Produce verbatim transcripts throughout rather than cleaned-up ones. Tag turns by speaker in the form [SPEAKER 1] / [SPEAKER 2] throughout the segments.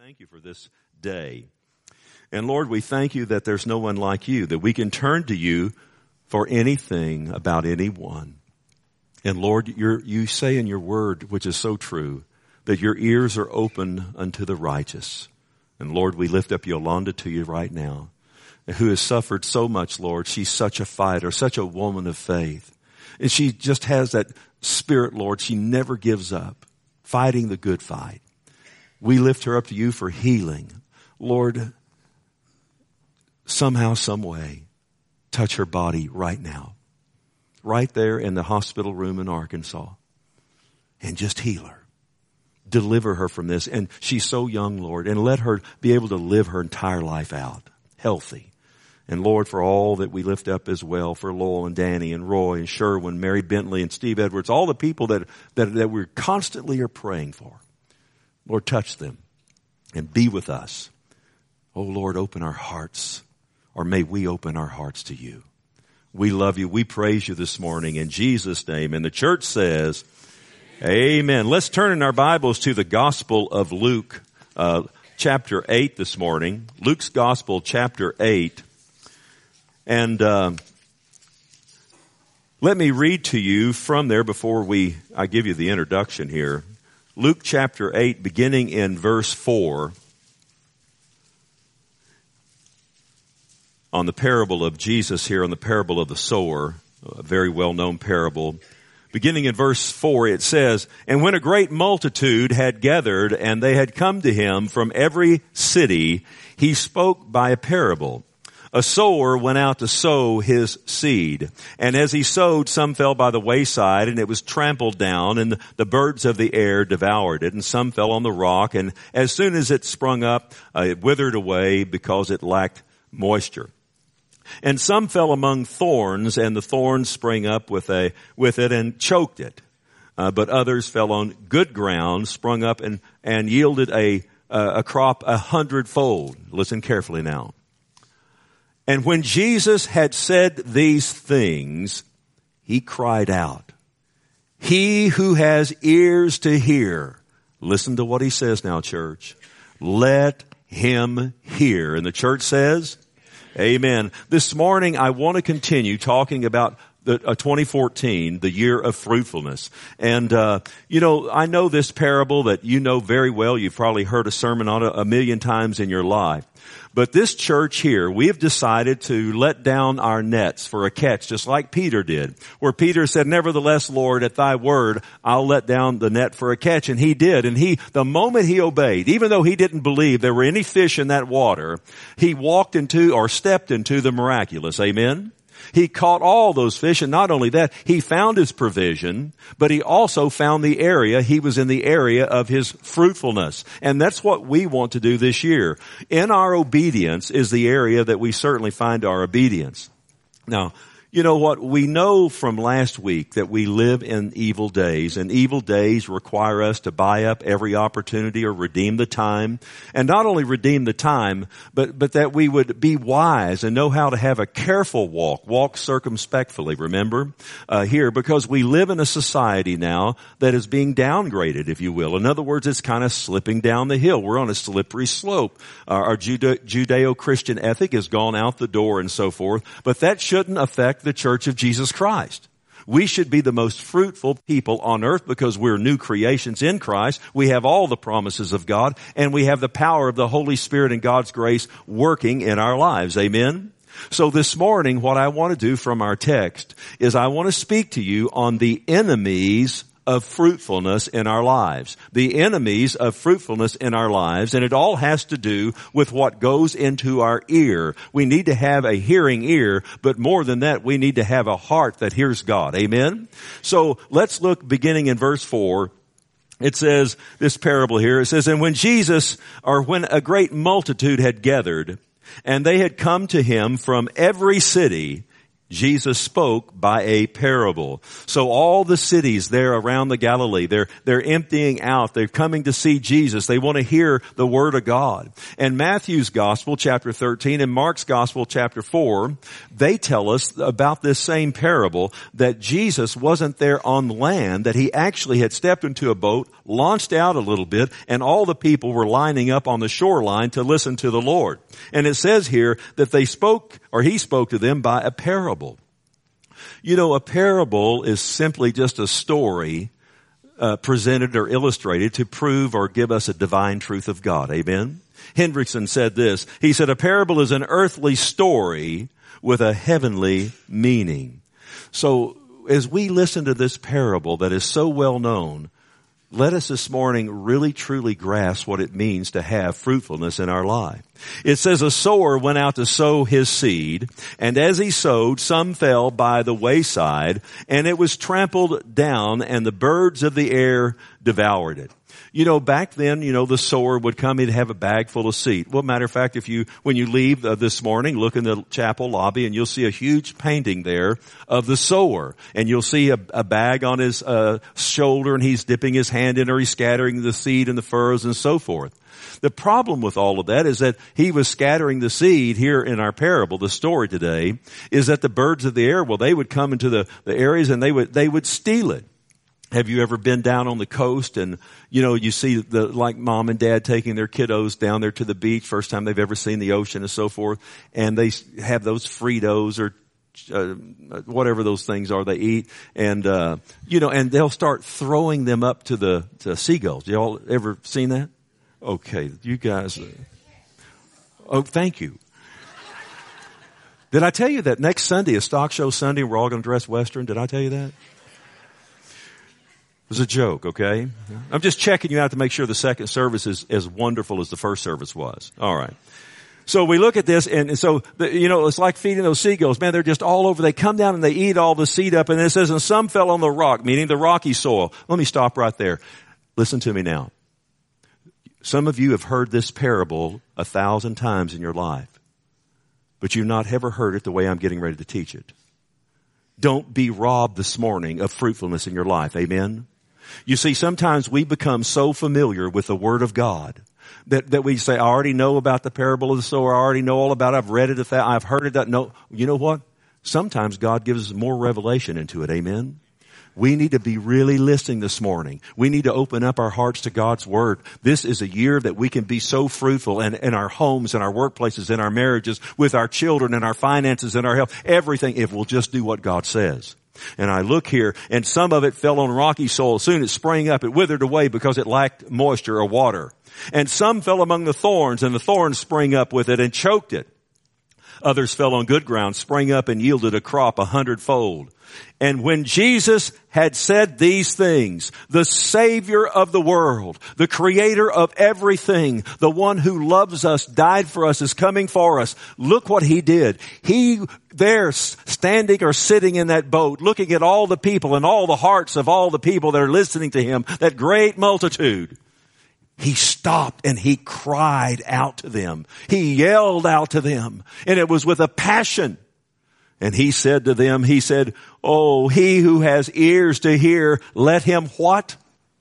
[SPEAKER 1] thank you for this day. And Lord, we thank you that there's no one like you, that we can turn to you for anything about anyone. And Lord, you're, you say in your word, which is so true, that your ears are open unto the righteous. And Lord, we lift up Yolanda to you right now, who has suffered so much, Lord. She's such a fighter, such a woman of faith. And she just has that spirit, Lord. She never gives up, fighting the good fight. We lift her up to you for healing. Lord, somehow, some way, touch her body right now. Right there in the hospital room in Arkansas. And just heal her. Deliver her from this. And she's so young, Lord. And let her be able to live her entire life out. Healthy. And Lord, for all that we lift up as well, for Lowell and Danny and Roy and Sherwin, Mary Bentley and Steve Edwards, all the people that, that, that we constantly are praying for. Lord, touch them and be with us. Oh Lord, open our hearts, or may we open our hearts to you. We love you. We praise you this morning in Jesus' name. And the church says, amen. Let's turn in our Bibles to the Gospel of Luke, uh, chapter eight this morning. Luke's Gospel, chapter eight. And uh, let me read to you from there before we I give you the introduction here. Luke chapter eight, beginning in verse four, on the parable of Jesus here, on the parable of the sower, a very well-known parable. Beginning in verse four, it says, "And when a great multitude had gathered, and they had come to him from every city, he spoke by a parable. A sower went out to sow his seed. And as he sowed, some fell by the wayside, and it was trampled down, and the birds of the air devoured it. And some fell on the rock, and as soon as it sprung up, uh, it withered away because it lacked moisture. And some fell among thorns, and the thorns sprang up with a with it and choked it. Uh, but others fell on good ground, sprung up and and yielded a uh, a crop a hundredfold." Listen carefully now. "And when Jesus had said these things, he cried out, 'He who has ears to hear,'" listen to what he says now, church, "let him hear." And the church says, amen. This morning I want to continue talking about the uh, twenty fourteen, the year of fruitfulness. And, uh, you know, I know this parable that you know very well. You've probably heard a sermon on it a million times in your life. But this church here, we have decided to let down our nets for a catch, just like Peter did, where Peter said, "Nevertheless, Lord, at thy word, I'll let down the net for a catch." And he did. And he, the moment he obeyed, even though he didn't believe there were any fish in that water, he walked into or stepped into the miraculous. Amen? He caught all those fish, and not only that, he found his provision, but he also found the area. He was in the area of his fruitfulness. And that's what we want to do this year. In our obedience is the area that we certainly find our obedience. Now, you know what? We know from last week that we live in evil days, and evil days require us to buy up every opportunity or redeem the time. And not only redeem the time, but, but that we would be wise and know how to have a careful walk, walk circumspectfully, remember, uh, here, because we live in a society now that is being downgraded, if you will. In other words, it's kind of slipping down the hill. We're on a slippery slope. Uh, our Jude- Judeo-Christian ethic has gone out the door and so forth, but that shouldn't affect the Church of Jesus Christ. We should be the most fruitful people on earth because we're new creations in Christ. We have all the promises of God, and we have the power of the Holy Spirit and God's grace working in our lives. Amen? So this morning, what I want to do from our text is I want to speak to you on the enemies of fruitfulness in our lives. The enemies of fruitfulness in our lives, and it all has to do with what goes into our ear. We need to have a hearing ear, but more than that, we need to have a heart that hears God. Amen? So let's look beginning in verse four. It says, this parable here, it says, "And when Jesus, or when a great multitude had gathered, and they had come to him from every city," Jesus spoke by a parable. So all the cities there around the Galilee, they're, they're emptying out. They're coming to see Jesus. They want to hear the Word of God. And Matthew's Gospel, chapter thirteen, and Mark's Gospel, chapter four, they tell us about this same parable, that Jesus wasn't there on land, that he actually had stepped into a boat, launched out a little bit, and all the people were lining up on the shoreline to listen to the Lord. And it says here that they spoke, or he spoke to them by a parable. You know, a parable is simply just a story uh, presented or illustrated to prove or give us a divine truth of God. Amen? Hendrickson said this. He said, a parable is an earthly story with a heavenly meaning. So as we listen to this parable that is so well known, let us this morning really truly grasp what it means to have fruitfulness in our life. It says a sower went out to sow his seed, and as he sowed, some fell by the wayside, and it was trampled down, and the birds of the air devoured it. You know, back then, you know, the sower would come, he'd have a bag full of seed. Well, matter of fact, if you, when you leave uh, this morning, look in the chapel lobby and you'll see a huge painting there of the sower. And you'll see a, a bag on his uh, shoulder, and he's dipping his hand in, or he's scattering the seed in the furrows and so forth. The problem with all of that is that he was scattering the seed here in our parable, the story today, is that the birds of the air, well, they would come into the, the areas and they would, they would steal it. Have you ever been down on the coast and, you know, you see the, like mom and dad taking their kiddos down there to the beach, first time they've ever seen the ocean and so forth, and they have those Fritos or uh, whatever those things are they eat, and, uh, you know, and they'll start throwing them up to the to seagulls. Y'all ever seen that? Okay, you guys, uh, oh, thank you. Did I tell you that next Sunday is Stock Show Sunday and we're all going to dress Western? Did I tell you that? It was a joke, okay? I'm just checking you out to make sure the second service is as wonderful as the first service was. All right. So we look at this, and, and so, the, you know, it's like feeding those seagulls. Man, they're just all over. They come down and they eat all the seed up, and it says, and some fell on the rock, meaning the rocky soil. Let me stop right there. Listen to me now. Some of you have heard this parable a thousand times in your life, but you've not ever heard it the way I'm getting ready to teach it. Don't be robbed this morning of fruitfulness in your life. Amen? You see, sometimes we become so familiar with the Word of God that, that we say, I already know about the parable of the sower. I already know all about it. I've read it. I've heard it. No, you know what? Sometimes God gives us more revelation into it. Amen? We need to be really listening this morning. We need to open up our hearts to God's Word. This is a year that we can be so fruitful in, in our homes, in our workplaces, in our marriages, with our children, in our finances, in our health, everything, if we'll just do what God says. And I look here, and some of it fell on rocky soil. Soon it sprang up. It withered away because it lacked moisture or water. And some fell among the thorns, and the thorns sprang up with it and choked it. Others fell on good ground, sprang up and yielded a crop a hundredfold. And when Jesus had said these things, the Savior of the world, the Creator of everything, the one who loves us, died for us, is coming for us. Look what He did. He there standing or sitting in that boat, looking at all the people and all the hearts of all the people that are listening to Him, that great multitude. He stopped and He cried out to them. He yelled out to them, and it was with a passion. And He said to them, He said, oh, he who has ears to hear, let him what?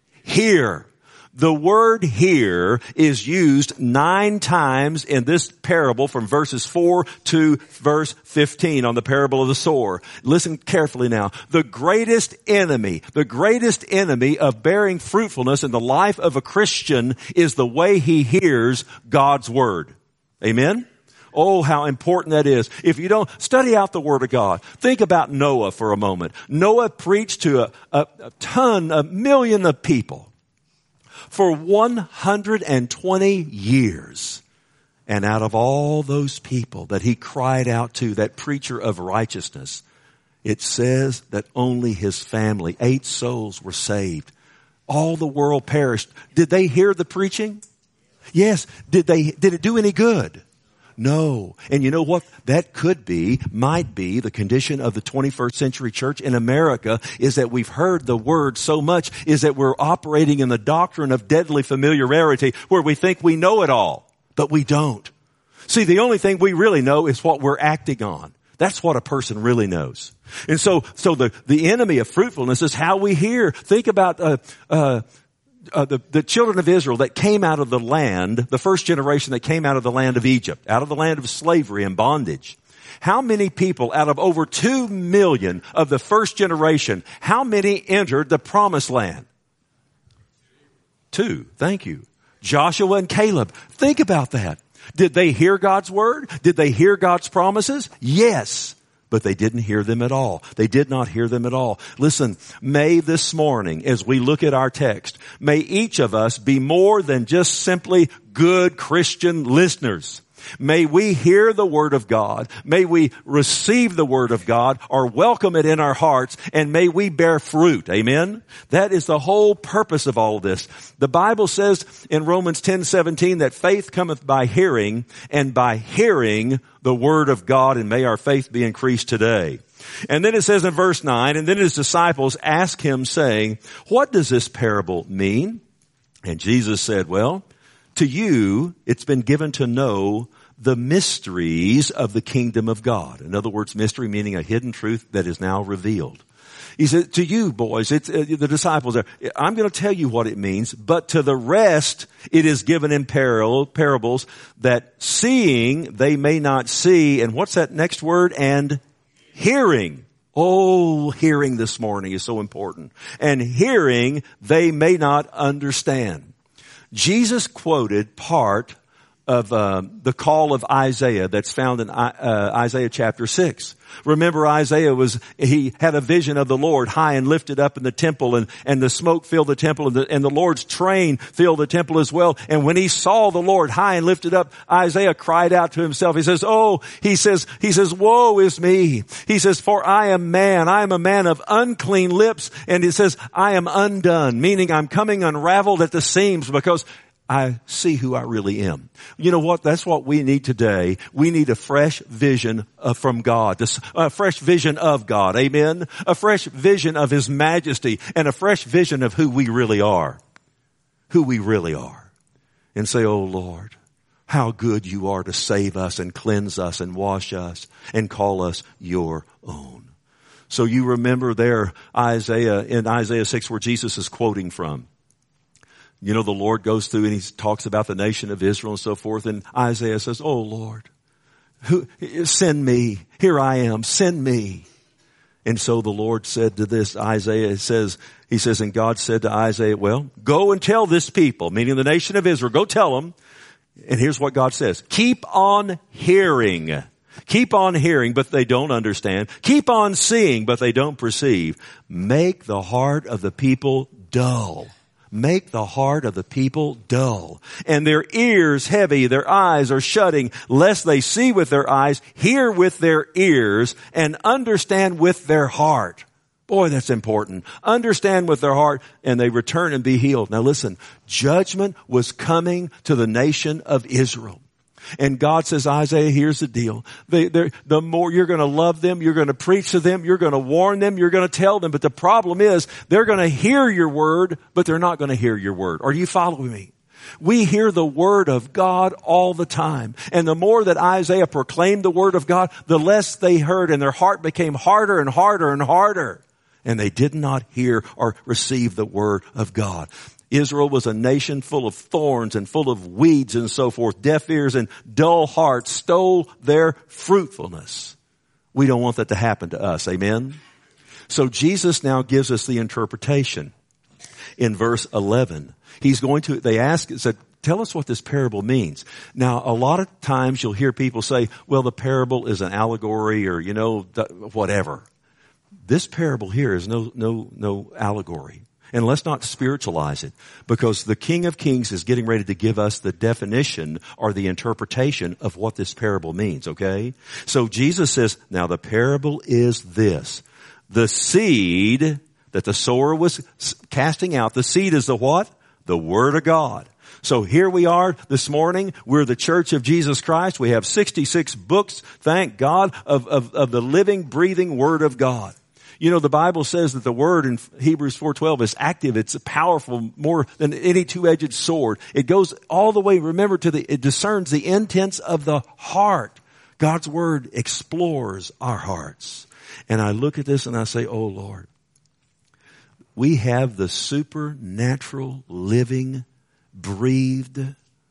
[SPEAKER 1] Hear. The word hear is used nine times in this parable from verses four to verse fifteen on the parable of the sower. Listen carefully now. The greatest enemy, the greatest enemy of bearing fruitfulness in the life of a Christian is the way he hears God's word. Amen? Oh, how important that is. If you don't study out the Word of God, think about Noah for a moment. Noah preached to a, a, a ton, a million of people for one hundred twenty years. And out of all those people that he cried out to, that preacher of righteousness, it says that only his family, eight souls, were saved. All the world perished. Did they hear the preaching? Yes. Did they, did it do any good? No. And you know what? That could be, might be the condition of the twenty-first century church in America, is that we've heard the word so much, is that we're operating in the doctrine of deadly familiarity where we think we know it all, but we don't. See, the only thing we really know is what we're acting on. That's what a person really knows. And so, so the, the enemy of fruitfulness is how we hear. Think about, uh, uh, uh, the, the children of Israel that came out of the land, the first generation that came out of the land of Egypt, out of the land of slavery and bondage. How many people out of over two million of the first generation, how many entered the promised land? Two. Thank you. Joshua and Caleb. Think about that. Did they hear God's word? Did they hear God's promises? Yes. But they didn't hear them at all. They did not hear them at all. Listen, may this morning, as we look at our text, may each of us be more than just simply good Christian listeners. May we hear the word of God. May we receive the word of God or welcome it in our hearts, and may we bear fruit. Amen? That is the whole purpose of all of this. The Bible says in Romans ten seventeen that faith cometh by hearing, and by hearing the word of God, and may our faith be increased today. And then it says in verse nine, and then his disciples asked him, saying, what does this parable mean? And Jesus said, well, to you it's been given to know the mysteries of the kingdom of God. In other words, mystery meaning a hidden truth that is now revealed. He said, to you boys, it's uh, the disciples are, I'm going to tell you what it means, but to the rest it is given in parallel, parables that seeing they may not see. And what's that next word? And hearing. Oh, hearing this morning is so important. And hearing they may not understand. Jesus quoted part of uh, the call of Isaiah that's found in uh, Isaiah chapter six. Remember, Isaiah was, he had a vision of the Lord high and lifted up in the temple, and, and the smoke filled the temple, and the, and the Lord's train filled the temple as well. And when he saw the Lord high and lifted up, Isaiah cried out to himself. He says, oh, he says, he says, woe is me. He says, for I am man. I am a man of unclean lips. And he says, I am undone, meaning I'm coming unraveled at the seams because I see who I really am. You know what? That's what we need today. We need a fresh vision uh, from God, a fresh vision of God. Amen. A fresh vision of His majesty and a fresh vision of who we really are. Who we really are. And say, oh Lord, how good you are to save us and cleanse us and wash us and call us your own. So you remember there Isaiah, in Isaiah six where Jesus is quoting from. You know, the Lord goes through and he talks about the nation of Israel and so forth. And Isaiah says, oh Lord, who, send me. Here I am. Send me. And so the Lord said to this, Isaiah says, he says, and God said to Isaiah, well, go and tell this people, meaning the nation of Israel, go tell them. And here's what God says. Keep on hearing. Keep on hearing, but they don't understand. Keep on seeing, but they don't perceive. Make the heart of the people dull. Make the heart of the people dull, and their ears heavy, their eyes are shutting, lest they see with their eyes, hear with their ears, and understand with their heart. Boy, that's important. Understand with their heart, and they return and be healed. Now listen, judgment was coming to the nation of Israel. And God says, Isaiah, here's the deal. They, the more you're going to love them, you're going to preach to them, you're going to warn them, you're going to tell them. But the problem is they're going to hear your word, but they're not going to hear your word. Are you following me? We hear the word of God all the time. And the more that Isaiah proclaimed the word of God, the less they heard, and their heart became harder and harder and harder. And they did not hear or receive the word of God. Israel was a nation full of thorns and full of weeds and so forth. Deaf ears and dull hearts stole their fruitfulness. We don't want that to happen to us. Amen? So Jesus now gives us the interpretation in verse eleven. He's going to, they ask, said, tell us what this parable means. Now, a lot of times you'll hear people say, well, the parable is an allegory or, you know, whatever. This parable here is no, no, no allegory. And let's not spiritualize it, because the King of Kings is getting ready to give us the definition or the interpretation of what this parable means, okay? So Jesus says, now the parable is this. The seed that the sower was casting out, the seed is the what? The Word of God. So here we are this morning. We're the Church of Jesus Christ. We have sixty-six books, thank God, of, of, of the living, breathing Word of God. You know, the Bible says that the word in Hebrews four twelve is active. It's powerful more than any two-edged sword. It goes all the way, remember, to the, it discerns the intents of the heart. God's Word explores our hearts. And I look at this and I say, oh Lord, we have the supernatural, living, breathed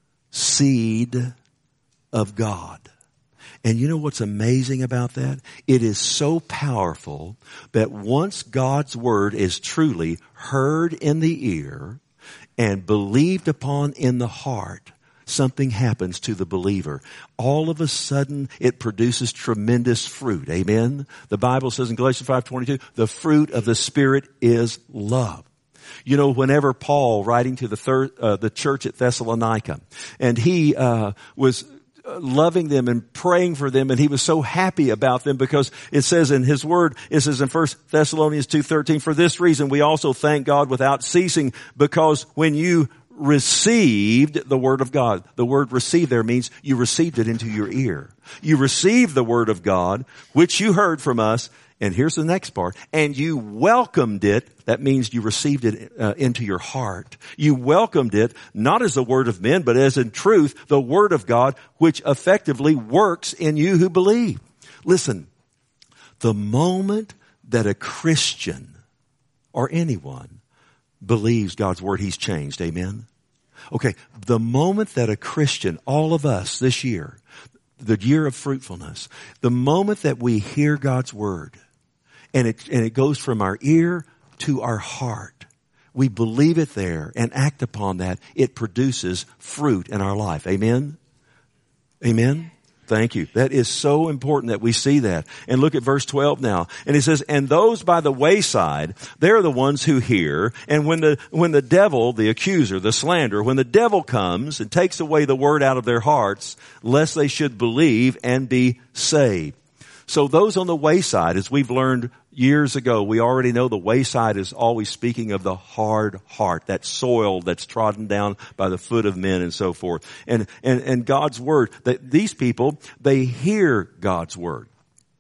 [SPEAKER 1] seed of God. And you know what's amazing about that? It is so powerful that once God's Word is truly heard in the ear and believed upon in the heart, something happens to the believer. All of a sudden, it produces tremendous fruit. Amen? The Bible says in Galatians five twenty-two, the fruit of the Spirit is love. You know, whenever Paul, writing to the third, uh, the church at Thessalonica, and he uh, was loving them and praying for them, and he was so happy about them because it says in his word, it says in First Thessalonians two thirteen, for this reason we also thank God without ceasing, because when you received the word of God. The word receive there means you received it into your ear. You received the word of God, which you heard from us. And here's the next part. And you welcomed it. That means you received it uh, into your heart. You welcomed it, not as the word of men, but as in truth, the word of God, which effectively works in you who believe. Listen, the moment that a Christian or anyone believes God's word, he's changed. Amen? Okay, the moment that a Christian, all of us this year, the year of fruitfulness, the moment that we hear God's word, and it, and it goes from our ear to our heart, we believe it there and act upon that, it produces fruit in our life. Amen? Amen? Thank you. That is so important that we see that. And look at verse twelve now. And he says, and those by the wayside, they're the ones who hear. And when the, when the devil, the accuser, the slanderer, when the devil comes and takes away the word out of their hearts, lest they should believe and be saved. So those on the wayside, as we've learned years ago, we already know the wayside is always speaking of the hard heart, that soil that's trodden down by the foot of men and so forth. And, and, and God's word, that these people, they hear God's word.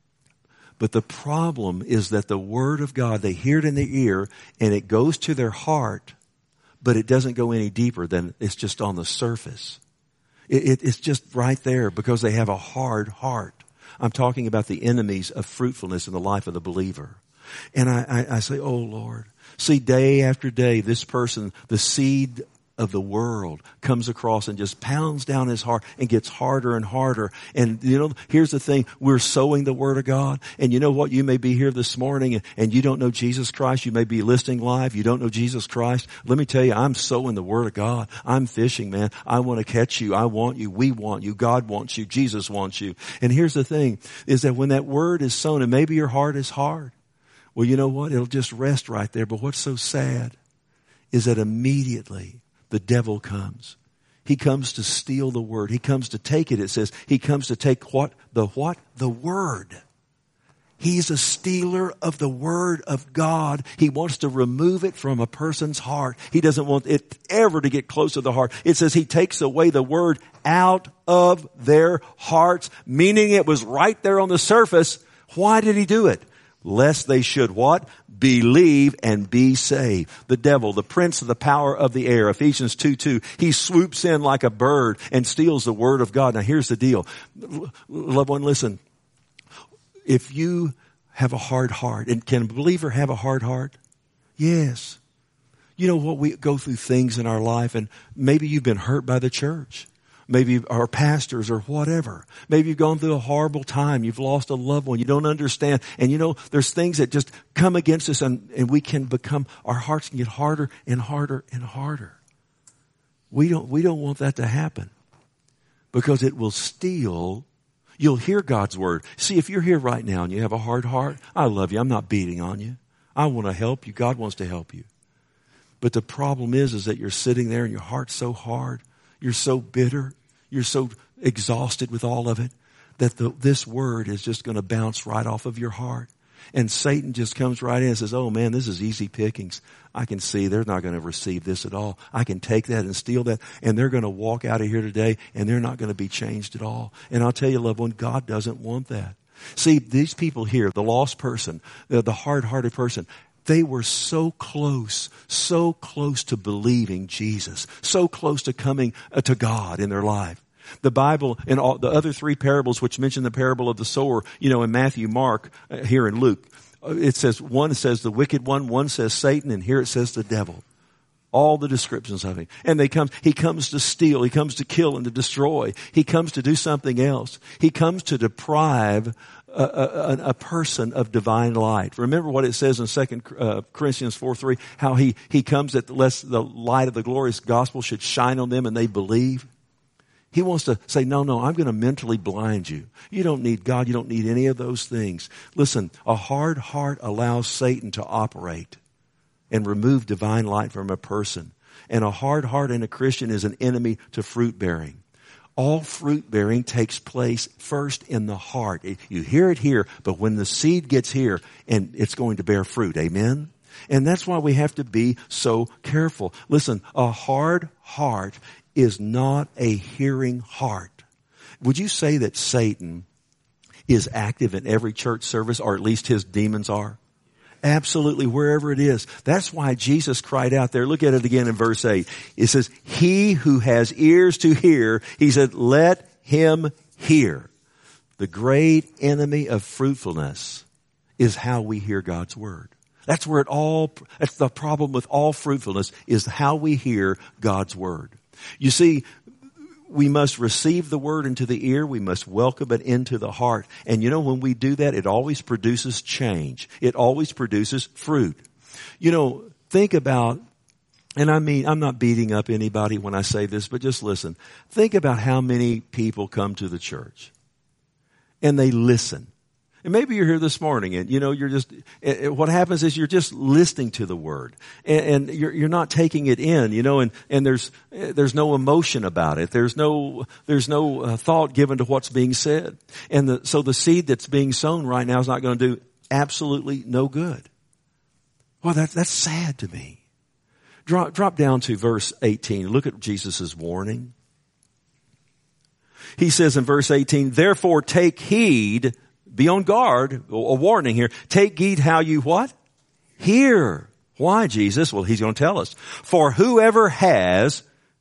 [SPEAKER 1] But the problem is that the word of God, they hear it in their ear and it goes to their heart, but it doesn't go any deeper than it's just on the surface. It, it, it's just right there because they have a hard heart. I'm talking about the enemies of fruitfulness in the life of the believer. And I, I, I say, oh Lord, see day after day, this person, the seed of the world comes across and just pounds down his heart and gets harder and harder. And you know, here's the thing, we're sowing the word of God. And you know what, you may be here this morning and, and you don't know Jesus Christ. You may be listening live. You don't know Jesus Christ. Let me tell you, I'm sowing the word of God. I'm fishing, man. I want to catch you. I want you. We want you. God wants you. Jesus wants you. And here's the thing, is that when that word is sown, and maybe your heart is hard, well, you know what? It'll just rest right there. But what's so sad is that immediately the devil comes. He comes to steal the word. He comes to take it. It says he comes to take what? The what? The word. He's a stealer of the word of God. He wants to remove it from a person's heart. He doesn't want it ever to get close to the heart. It says he takes away the word out of their hearts, meaning it was right there on the surface. Why did he do it? Lest they should what? Believe and be saved. The devil, the prince of the power of the air, Ephesians two two, he swoops in like a bird and steals the word of God. Now here's the deal. Loved one, listen. If you have a hard heart, and can a believer have a hard heart? Yes. You know what, we go through things in our life and maybe you've been hurt by the church. Maybe our pastors or whatever. Maybe you've gone through a horrible time. You've lost a loved one. You don't understand. And you know, there's things that just come against us and, and we can become, our hearts can get harder and harder and harder. We don't, we don't want that to happen because it will steal. You'll hear God's word. See, if you're here right now and you have a hard heart, I love you. I'm not beating on you. I want to help you. God wants to help you. But the problem is, is that you're sitting there and your heart's so hard. You're so bitter. You're so exhausted with all of it that the, this word is just going to bounce right off of your heart. And Satan just comes right in and says, oh man, this is easy pickings. I can see they're not going to receive this at all. I can take that and steal that. And they're going to walk out of here today and they're not going to be changed at all. And I'll tell you, loved one, God doesn't want that. See, these people here, the lost person, the, the hard-hearted person, they were so close, so close to believing Jesus, so close to coming to God in their life. The Bible and all the other three parables which mention the parable of the sower, you know, in Matthew, Mark, uh, here in Luke, uh, it says, one says the wicked one, one says Satan, and here it says the devil. All the descriptions of him. And they come, he comes to steal, he comes to kill and to destroy. He comes to do something else. He comes to deprive a, a, a person of divine light. Remember what it says in Second uh, Corinthians four three, how he, he comes that lest the light of the glorious gospel should shine on them and they believe. He wants to say, no, no, I'm going to mentally blind you. You don't need God. You don't need any of those things. Listen, a hard heart allows Satan to operate and remove divine light from a person. And a hard heart in a Christian is an enemy to fruit bearing. All fruit bearing takes place first in the heart. You hear it here, but when the seed gets here, and it's going to bear fruit. Amen? And that's why we have to be so careful. Listen, a hard heart is not a hearing heart. Would you say that Satan is active in every church service, or at least his demons are? Absolutely, wherever it is. That's why Jesus cried out there. Look at it again in verse eight. It says, he who has ears to hear, he said, let him hear. The great enemy of fruitfulness is how we hear God's word. That's where it all, that's the problem with all fruitfulness, is how we hear God's word. You see, we must receive the word into the ear. We must welcome it into the heart. And you know, when we do that, it always produces change. It always produces fruit. You know, think about, and I mean, I'm not beating up anybody when I say this, but just listen. Think about how many people come to the church and they listen. And maybe you're here this morning and, you know, you're just, what happens is you're just listening to the word and, and you're, you're not taking it in, you know, and, and there's, there's no emotion about it. There's no, there's no uh, thought given to what's being said. And the, so the seed that's being sown right now is not going to do absolutely no good. Well, that's, that's sad to me. Drop, drop down to verse eighteen. Look at Jesus' warning. He says in verse eighteen, therefore take heed. Be on guard, a warning here. Take heed how you what? Hear. Why, Jesus? Well, he's going to tell us. For whoever has,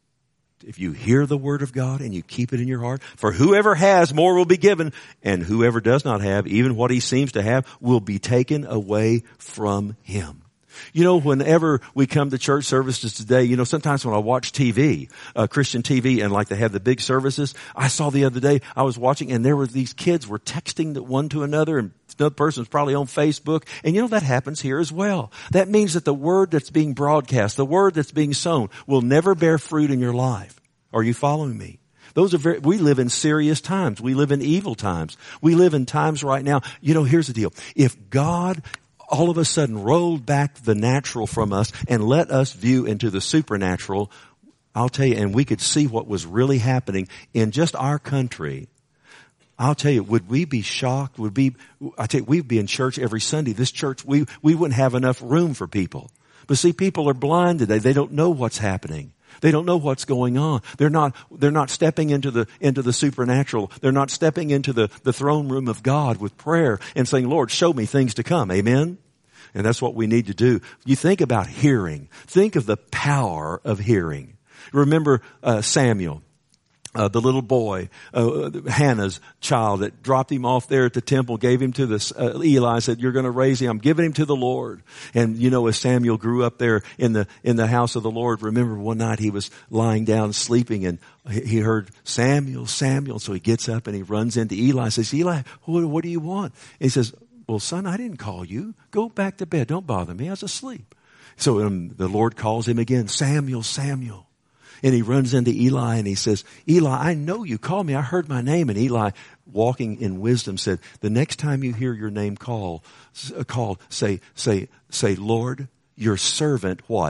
[SPEAKER 1] if you hear the word of God and you keep it in your heart, for whoever has, more will be given, and whoever does not have, even what he seems to have, will be taken away from him. You know, whenever we come to church services today, you know, sometimes when I watch T V, uh, Christian T V, and like they have the big services, I saw the other day, I was watching and there were these kids were texting one to another, and another person was probably on Facebook. And you know, that happens here as well. That means that the word that's being broadcast, the word that's being sown, will never bear fruit in your life. Are you following me? Those are very, we live in serious times. We live in evil times. We live in times right now. You know, here's the deal. If God all of a sudden rolled back the natural from us and let us view into the supernatural, I'll tell you, and we could see what was really happening in just our country, I'll tell you, would we be shocked? Would we, I tell you, we'd be in church every Sunday. This church, we, we wouldn't have enough room for people. But see, people are blind today. They don't know what's happening. They don't know what's going on. They're not, they're not stepping into the, into the supernatural. They're not stepping into the, the throne room of God with prayer and saying, Lord, show me things to come. Amen. And that's what we need to do. You think about hearing. Think of the power of hearing. Remember, uh, Samuel. Uh, the little boy, uh, Hannah's child that dropped him off there at the temple, gave him to the, uh, Eli, said, you're going to raise him. I'm giving him to the Lord. And you know, as Samuel grew up there in the, in the house of the Lord, remember one night he was lying down sleeping and he heard Samuel, Samuel. So he gets up and he runs into Eli and says, Eli, what, what do you want? And he says, well, son, I didn't call you. Go back to bed. Don't bother me. I was asleep. So um, the Lord calls him again, Samuel, Samuel. And he runs into Eli and he says, Eli, I know you called me. I heard my name. And Eli, walking in wisdom, said, the next time you hear your name call, called, say, say, say, Lord, your servant, what?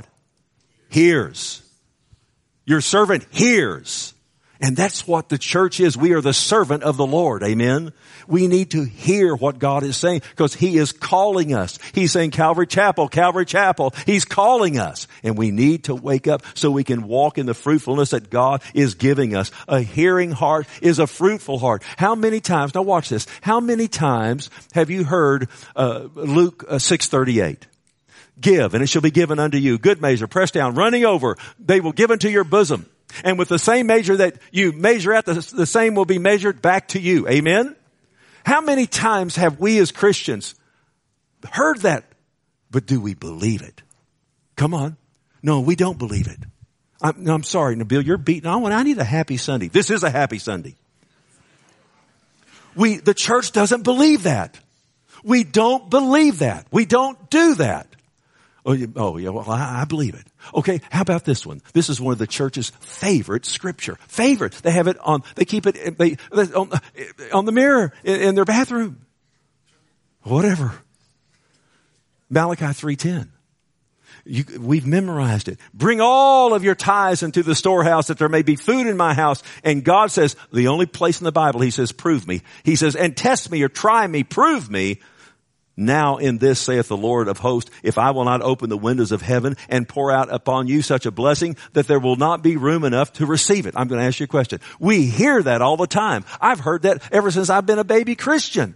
[SPEAKER 1] Hears. Your servant hears. And that's what the church is. We are the servant of the Lord. Amen. We need to hear what God is saying because He is calling us. He's saying, Calvary Chapel, Calvary Chapel. He's calling us. And we need to wake up so we can walk in the fruitfulness that God is giving us. A hearing heart is a fruitful heart. How many times, now watch this, how many times have you heard uh, Luke uh, six thirty-eight? Give, and it shall be given unto you. Good measure, pressed down, running over. They will give unto your bosom. And with the same measure that you measure at, the, the same will be measured back to you. Amen? How many times have we as Christians heard that, but do we believe it? Come on. No, we don't believe it. I'm, no, I'm sorry, Nabil, you're beating on. I need a happy Sunday. This is a happy Sunday. We, the church doesn't believe that. We don't believe that. We don't do that. Oh, you, oh yeah, well, I, I believe it. Okay, how about this one? This is one of the church's favorite scripture. Favorite. They have it on, they keep it they, on, on the mirror in, in their bathroom. Whatever. Malachi three ten. You, we've memorized it. Bring all of your tithes into the storehouse that there may be food in my house. And God says, the only place in the Bible, he says, prove me. He says, and test me or try me, prove me. Now in this saith the Lord of hosts, if I will not open the windows of heaven and pour out upon you such a blessing that there will not be room enough to receive it. I'm going to ask you a question. We hear that all the time. I've heard that ever since I've been a baby Christian.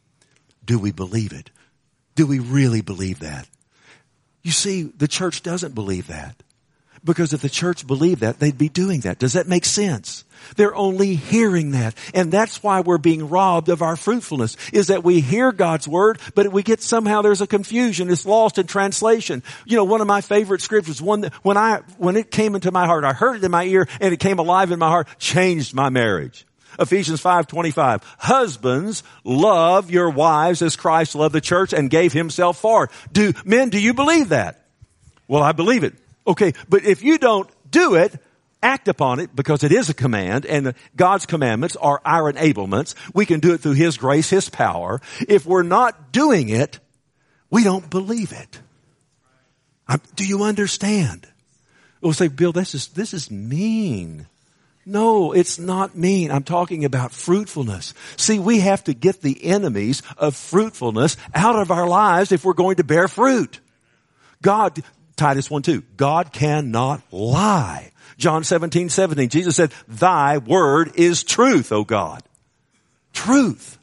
[SPEAKER 1] Do we believe it? Do we really believe that? You see, the church doesn't believe that. Because if the church believed that, they'd be doing that. Does that make sense? They're only hearing that. And that's why we're being robbed of our fruitfulness, is that we hear God's word, but we get somehow there's a confusion. It's lost in translation. You know, one of my favorite scriptures, one that when I, when it came into my heart, I heard it in my ear and it came alive in my heart, changed my marriage. Ephesians five twenty-five. Husbands, love your wives as Christ loved the church and gave himself for it. Do, men, do you believe that? Well, I believe it. Okay, but if you don't do it, act upon it, because it is a command, and God's commandments are our enablements. We can do it through his grace, his power. If we're not doing it, we don't believe it. Um, do you understand? We'll say, Bill, this is, this is mean. No, it's not mean. I'm talking about fruitfulness. See, we have to get the enemies of fruitfulness out of our lives if we're going to bear fruit. God, Titus one two, God cannot lie. John seventeen seventeen, Jesus said, thy word is truth, O God. Truth.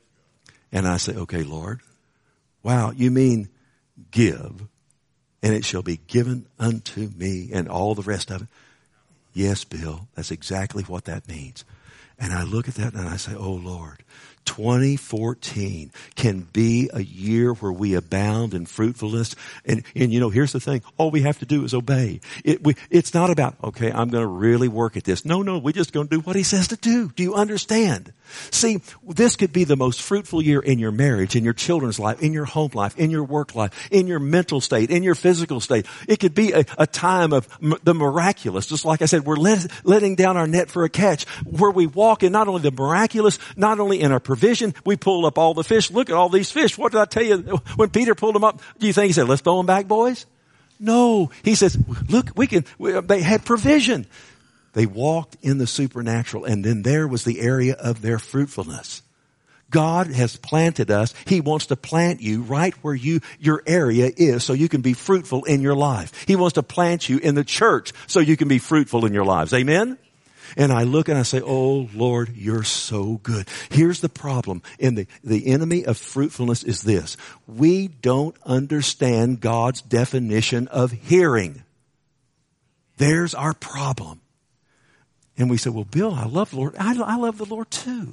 [SPEAKER 1] And I say, okay, Lord, wow, you mean give, and it shall be given unto me, and all the rest of it. Yes, Bill, that's exactly what that means. And I look at that and I say, oh Lord, twenty fourteen can be a year where we abound in fruitfulness. And, and you know, here's the thing. All we have to do is obey. It, we, it's not about, okay, I'm going to really work at this. No, no, we're just going to do what he says to do. Do you understand? See, this could be the most fruitful year in your marriage, in your children's life, in your home life, in your work life, in your mental state, in your physical state. It could be a, a time of m- the miraculous. Just like I said, we're let, letting down our net for a catch, where we walk in not only the miraculous, not only in our provision, we pull up all the fish. Look at all these fish. What did I tell you when Peter pulled them up? Do you think he said, let's throw them back, boys? No. He says, look, we can, we, they had provision. They walked in the supernatural, and then there was the area of their fruitfulness. God has planted us. He wants to plant you right where you, your area is, so you can be fruitful in your life. He wants to plant you in the church so you can be fruitful in your lives. Amen? And I look and I say, oh Lord, you're so good. Here's the problem. And the, the enemy of fruitfulness is this. We don't understand God's definition of hearing. There's our problem. And we say, well, Bill, I love the Lord. I, I love the Lord too.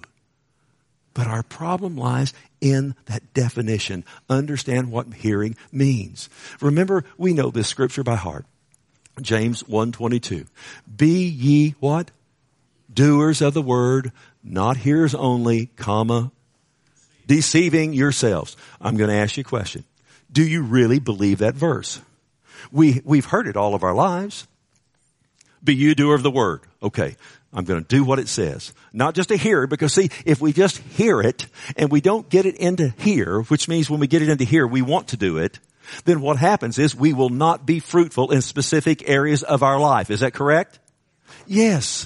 [SPEAKER 1] But our problem lies in that definition. Understand what hearing means. Remember, we know this scripture by heart. James one twenty-two. Be ye what? Doers of the word, not hearers only, comma, deceiving yourselves. I'm going to ask you a question. Do you really believe that verse? We, we've heard it all of our lives. Be you doer of the word. Okay, I'm going to do what it says. Not just to hear it, because see, if we just hear it and we don't get it into here, which means when we get it into here, we want to do it, then what happens is we will not be fruitful in specific areas of our life. Is that correct? Yes.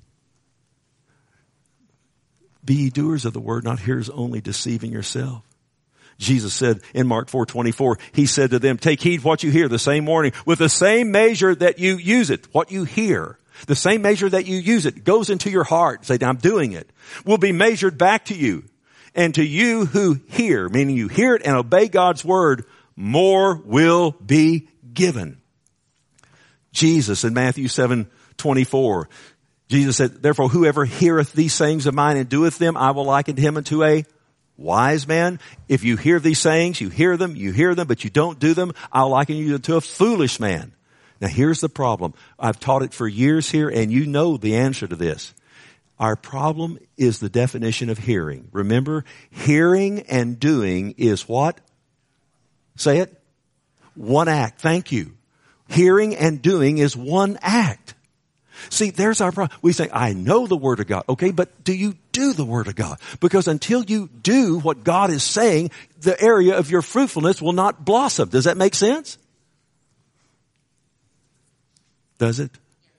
[SPEAKER 1] Be ye doers of the word, not hearers only, deceiving yourself. Jesus said in Mark four twenty-four, he said to them, take heed what you hear the same morning. With the same measure that you use it, what you hear, the same measure that you use it goes into your heart. Say, I'm doing it. Will be measured back to you. And to you who hear, meaning you hear it and obey God's word, more will be given. Jesus in Matthew seven twenty-four. Jesus said, therefore, whoever heareth these sayings of mine and doeth them, I will liken him unto a wise man. If you hear these sayings, you hear them, you hear them, but you don't do them, I'll liken you to a foolish man. Now here's the problem. I've taught it for years here, and you know the answer to this. Our problem is the definition of hearing. Remember, hearing and doing is what? Say it. One act. Thank you. Hearing and doing is one act. See, there's our problem. We say, I know the Word of God. Okay, but do you do the Word of God? Because until you do what God is saying, the area of your fruitfulness will not blossom. Does that make sense? Does it?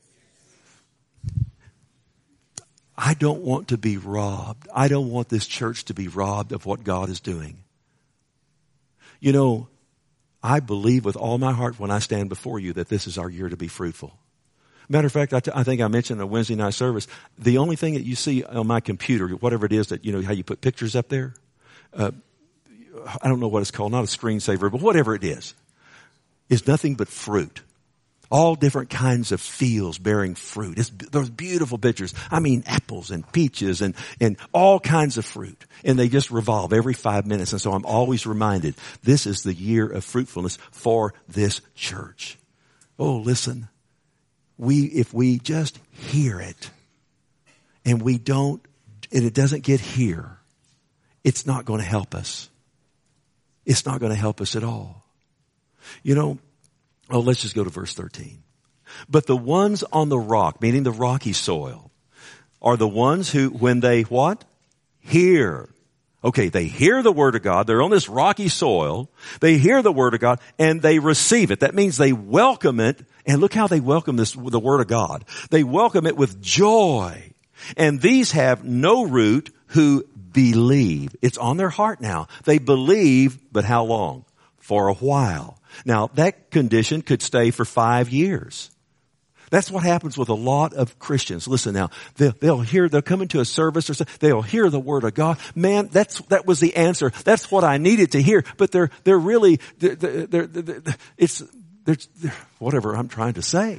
[SPEAKER 1] I don't want to be robbed. I don't want this church to be robbed of what God is doing. You know, I believe with all my heart when I stand before you that this is our year to be fruitful. Matter of fact, I, t- I think I mentioned in a Wednesday night service, the only thing that you see on my computer, whatever it is that, you know, how you put pictures up there, uh, I don't know what it's called, not a screensaver, but whatever it is, is nothing but fruit. All different kinds of fields bearing fruit. It's those beautiful pictures. I mean, apples and peaches and, and all kinds of fruit. And they just revolve every five minutes. And so I'm always reminded, this is the year of fruitfulness for this church. Oh, listen. We, if we just hear it and we don't, and it doesn't get here, it's not going to help us. It's not going to help us at all. You know, oh, let's just go to verse thirteen. But the ones on the rock, meaning the rocky soil, are the ones who, when they what? Hear. Okay, they hear the Word of God. They're on this rocky soil. They hear the Word of God and they receive it. That means they welcome it. And look how they welcome this, the Word of God. They welcome it with joy. And these have no root who believe. It's on their heart now. They believe, but how long? For a while. Now, that condition could stay for five years. That's what happens with a lot of Christians. Listen now, they'll, they'll hear, they'll come into a service or something, they'll hear the Word of God. Man, that's, that was the answer. That's what I needed to hear. But they're, they're really, they're, they're, they're, they're, it's, they're, they're, whatever I'm trying to say.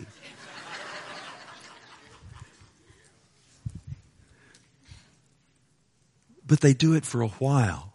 [SPEAKER 1] But they do it for a while.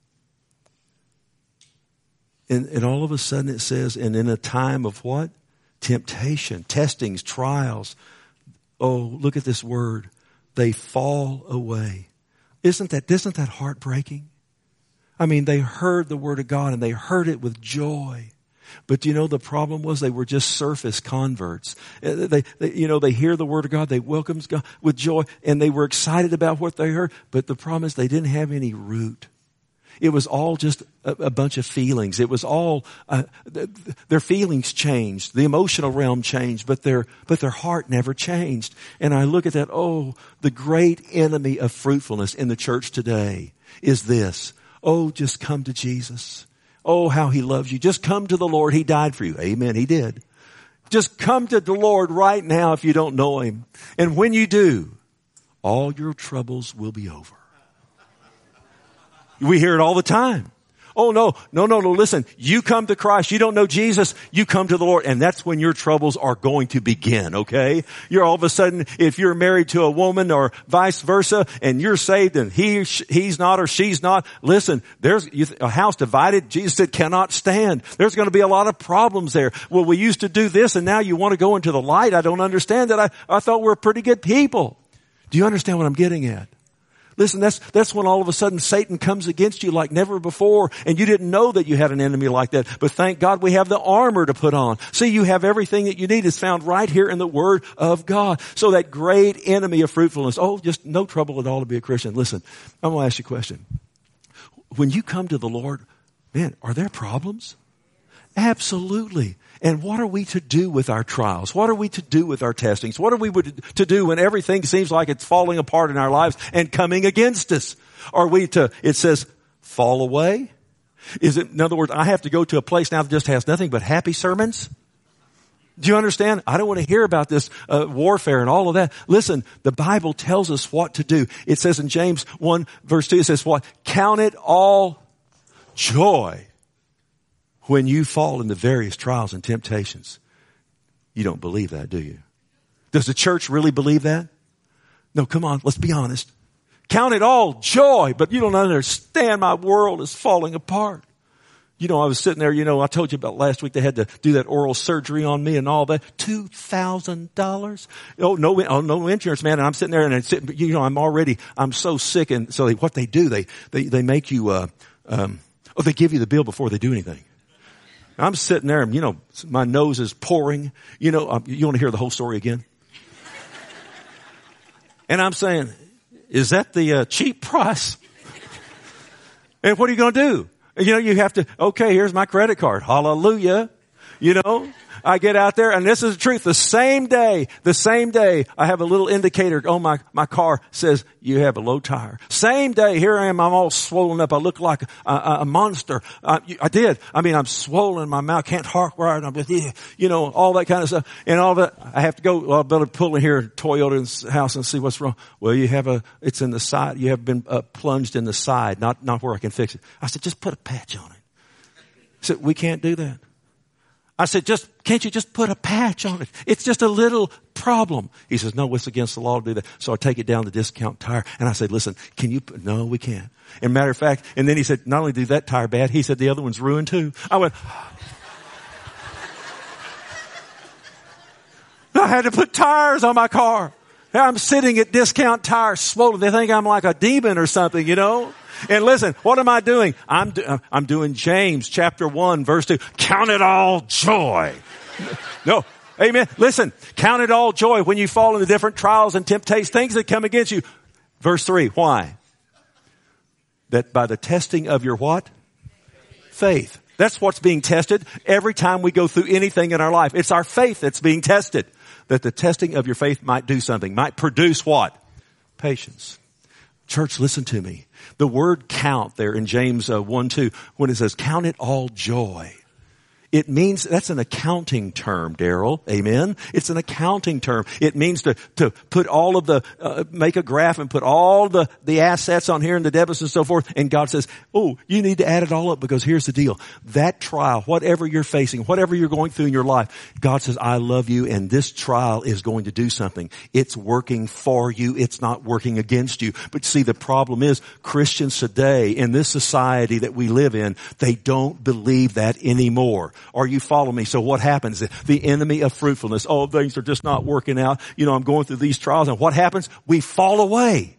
[SPEAKER 1] And, and all of a sudden it says, and in a time of what? Temptation, testings, trials. Oh, look at this word. They fall away. Isn't that, isn't that heartbreaking? I mean, they heard the Word of God and they heard it with joy. But you know, the problem was they were just surface converts. They, they, you know, they hear the Word of God, they welcome God with joy, and they were excited about what they heard. But the problem is they didn't have any root. It was all just a, a bunch of feelings. It was all, uh, th- th- their feelings changed. The emotional realm changed, but their, but their heart never changed. And I look at that, oh, the great enemy of fruitfulness in the church today is this. Oh, just come to Jesus. Oh, how He loves you. Just come to the Lord. He died for you. Amen. He did. Just come to the Lord right now if you don't know Him. And when you do, all your troubles will be over. We hear it all the time. Oh, no, no, no, no, listen. You come to Christ. You don't know Jesus. You come to the Lord. And that's when your troubles are going to begin, okay? You're all of a sudden, if you're married to a woman or vice versa, and you're saved and he, he's not or she's not, listen, there's a house divided, Jesus said, cannot stand. There's going to be a lot of problems there. Well, we used to do this and now you want to go into the light. I don't understand that. I, I thought we were pretty good people. Do you understand what I'm getting at? Listen, that's, that's when all of a sudden Satan comes against you like never before, and you didn't know that you had an enemy like that. But thank God we have the armor to put on. See, you have everything that you need is found right here in the Word of God. So that great enemy of fruitfulness, oh, just no trouble at all to be a Christian. Listen, I'm going to ask you a question. When you come to the Lord, man, are there problems? Absolutely. And what are we to do with our trials? What are we to do with our testings? What are we to do when everything seems like it's falling apart in our lives and coming against us? Are we to, it says, fall away? Is it, in other words, I have to go to a place now that just has nothing but happy sermons? Do you understand? I don't want to hear about this uh, warfare and all of that. Listen, the Bible tells us what to do. It says in James one verse two, it says what? Count it all joy when you fall into various trials and temptations. You don't believe that, do you? Does the church really believe that? No, come on, let's be honest. Count it all joy, but you don't understand. My world is falling apart. You know, I was sitting there, you know, I told you about last week they had to do that oral surgery on me and all that. two thousand dollars. Oh, no, oh, no insurance, man. And I'm sitting there and it's, you know, I'm already, I'm so sick. And so they, what they do, they, they, they make you, uh, um, oh, they give you the bill before they do anything. I'm sitting there and, you know, my nose is pouring. You know, um, you want to hear the whole story again? And I'm saying, is that the uh, cheap price? And what are you going to do? You know, you have to, okay, here's my credit card. Hallelujah. You know, I get out there and this is the truth. The same day, the same day, I have a little indicator on my, my car says you have a low tire. Same day, here I am, I'm all swollen up. I look like a, a, a monster. Uh, I did. I mean, I'm swollen. My mouth can't talk right. I'm just, you know, all that kind of stuff. And all that, I have to go, well, I better pull in here at Toyota's house and see what's wrong. Well, you have a, it's in the side. You have been uh, plunged in the side, not, not where I can fix it. I said, just put a patch on it. He said, we can't do that. I said, just, can't you just put a patch on it? It's just a little problem. He says, no, it's against the law to do that. So I take it down to Discount Tire and I said, listen, can you, put, no, we can't. And matter of fact, and then he said, not only do that tire bad, he said the other one's ruined too. I went, I had to put tires on my car. Now I'm sitting at Discount Tire swollen. They think I'm like a demon or something, you know? And listen, what am I doing? I'm, do, I'm doing James chapter one verse two. Count it all joy. No. Amen. Listen, count it all joy when you fall into different trials and temptations, things that come against you. Verse three. Why? That by the testing of your what? Faith. That's what's being tested every time we go through anything in our life. It's our faith that's being tested. That the testing of your faith might do something, might produce what? Patience. Church, listen to me. The word count there in James uh, one two, when it says count it all joy, it means, that's an accounting term, Daryl. Amen. It's an accounting term. It means to, to put all of the, uh, make a graph and put all the, the assets on here and the debits and so forth. And God says, oh, you need to add it all up because here's the deal. That trial, whatever you're facing, whatever you're going through in your life, God says, I love you and this trial is going to do something. It's working for you. It's not working against you. But see, the problem is Christians today in this society that we live in, they don't believe that anymore. Are you following me? So what happens? The enemy of fruitfulness. Oh, things are just not working out. You know, I'm going through these trials. And what happens? We fall away.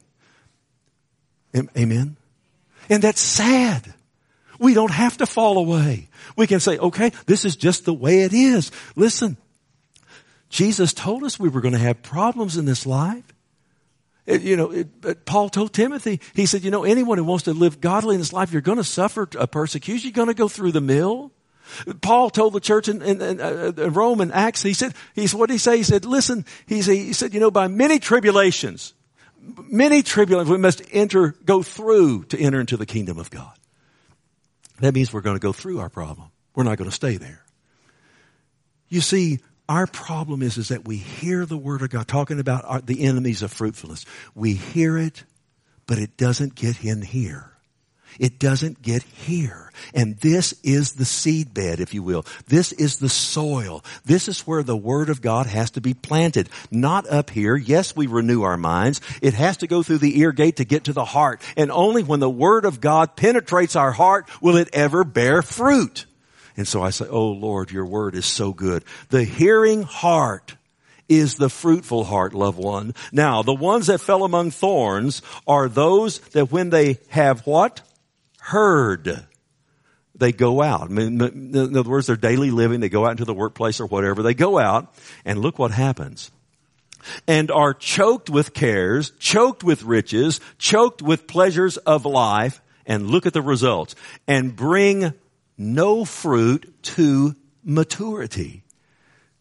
[SPEAKER 1] Amen? And that's sad. We don't have to fall away. We can say, okay, this is just the way it is. Listen, Jesus told us we were going to have problems in this life. It, you know, it, Paul told Timothy, he said, you know, anyone who wants to live godly in this life, you're going to suffer a persecution. You're going to go through the mill. Paul told the church in, in, in, uh, in Rome and Acts, he said, he's, what did he say? He said, listen, he said, he said, you know, by many tribulations, many tribulations, we must enter, go through to enter into the kingdom of God. That means we're going to go through our problem. We're not going to stay there. You see, our problem is, is that we hear the word of God talking about our, the enemies of fruitfulness. We hear it, but it doesn't get in here. It doesn't get here. And this is the seed bed, if you will. This is the soil. This is where the Word of God has to be planted. Not up here. Yes, we renew our minds. It has to go through the ear gate to get to the heart. And only when the Word of God penetrates our heart will it ever bear fruit. And so I say, oh Lord, your Word is so good. The hearing heart is the fruitful heart, loved one. Now, the ones that fell among thorns are those that when they have what? Heard. They go out. I mean, in other words, their daily living, they go out into the workplace or whatever. They go out and look what happens. And are choked with cares, choked with riches, choked with pleasures of life. And look at the results. And bring no fruit to maturity.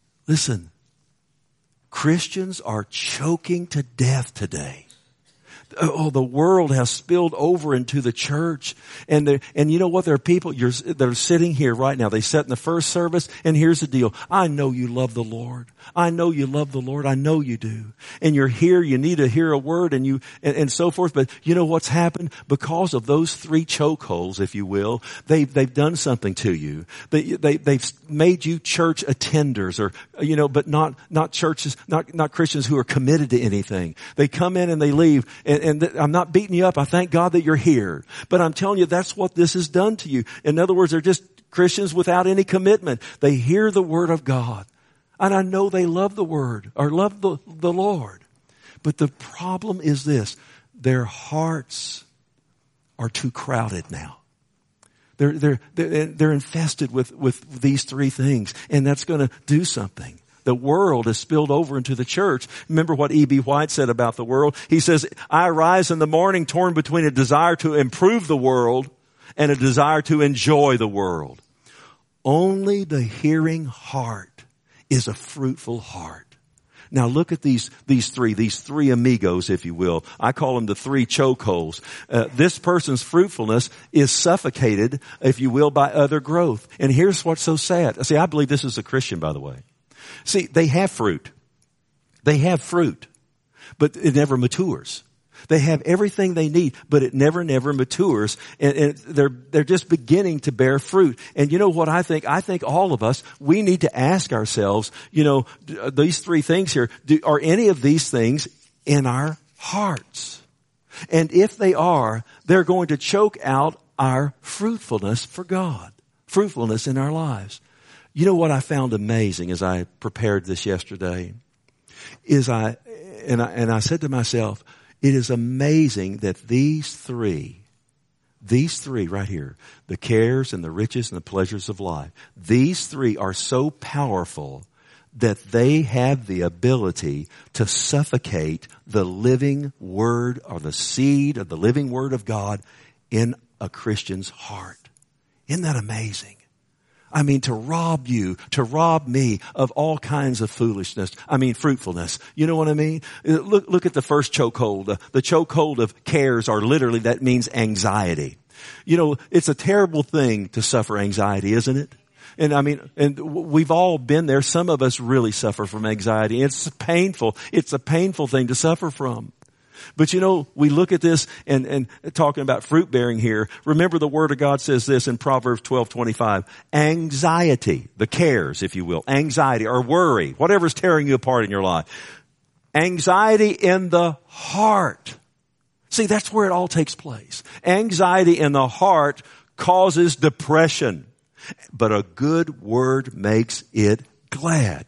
[SPEAKER 1] Listen, Christians are choking to death today. Oh, the world has spilled over into the church. And there, and you know what? There are people you're, that are sitting here right now. They sat in the first service, and here's the deal. I know you love the Lord. I know you love the Lord. I know you do. And you're here. You need to hear a word, and you and, and so forth. But you know what's happened? Because of those three chokeholds, if you will, they've they've done something to you. They they they've made you church attenders, or you know, but not not churches, not not Christians who are committed to anything. They come in and they leave. And, and th- I'm not beating you up. I thank God that you're here. But I'm telling you, that's what this has done to you. In other words, they're just Christians without any commitment. They hear the word of God. And I know they love the word or love the, the Lord. But the problem is this. Their hearts are too crowded now. They're, they're, they're, they're infested with, with these three things. And that's going to do something. The world has spilled over into the church. Remember what E B White said about the world? He says, I rise in the morning torn between a desire to improve the world and a desire to enjoy the world. Only the hearing heart is a fruitful heart. Now look at these, these three, these three amigos, if you will. I call them the three chokeholds. Uh, this person's fruitfulness is suffocated, if you will, by other growth. And here's what's so sad. See, I believe this is a Christian, by the way. See, they have fruit. They have fruit, but it never matures. They have everything they need, but it never, never matures. And, and they're, they're just beginning to bear fruit. And you know what I think? I think all of us, we need to ask ourselves, you know, these three things here, do, are any of these things in our hearts? And if they are, they're going to choke out our fruitfulness for God, fruitfulness in our lives. You know what I found amazing as I prepared this yesterday is I, and I, and I said to myself, it is amazing that these three, these three right here, the cares and the riches and the pleasures of life, these three are so powerful that they have the ability to suffocate the living word or the seed of the living word of God in a Christian's heart. Isn't that amazing? I mean, to rob you, to rob me of all kinds of foolishness. I mean, fruitfulness. You know what I mean? Look, look at the first chokehold. The, the chokehold of cares are literally, that means anxiety. You know, it's a terrible thing to suffer anxiety, isn't it? And I mean, and we've all been there. Some of us really suffer from anxiety. It's painful. It's a painful thing to suffer from. But you know, we look at this and, and talking about fruit bearing here. Remember the word of God says this in Proverbs twelve twenty-five. Anxiety, the cares, if you will, anxiety or worry, whatever's tearing you apart in your life. Anxiety in the heart. See, that's where it all takes place. Anxiety in the heart causes depression, but a good word makes it glad.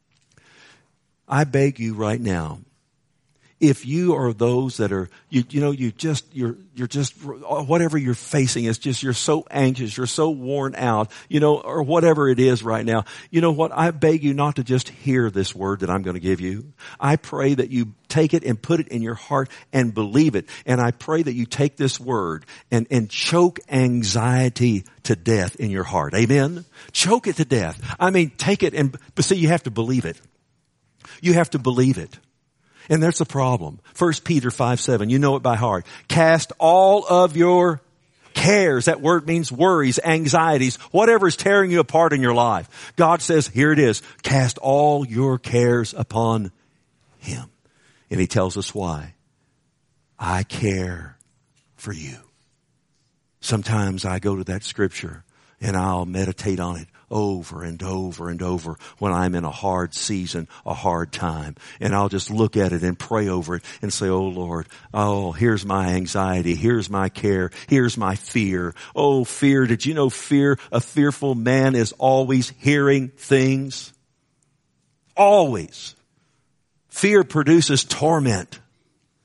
[SPEAKER 1] I beg you right now, if you are those that are, you, you know, you just, you're, you're just, whatever you're facing is just, you're so anxious, you're so worn out, you know, or whatever it is right now. You know what? I beg you not to just hear this word that I'm going to give you. I pray that you take it and put it in your heart and believe it. And I pray that you take this word and, and choke anxiety to death in your heart. Amen? Choke it to death. I mean, take it and, but see, you have to believe it. You have to believe it. And there's the problem. First Peter five seven, you know it by heart. Cast all of your cares. That word means worries, anxieties, whatever is tearing you apart in your life. God says, here it is. Cast all your cares upon Him. And He tells us why. I care for you. Sometimes I go to that scripture and I'll meditate on it over and over and over when I'm in a hard season, a hard time. And I'll just look at it and pray over it and say, oh Lord, oh, here's my anxiety. Here's my care. Here's my fear. Oh, fear. Did you know fear? A fearful man is always hearing things. Always. Fear produces torment.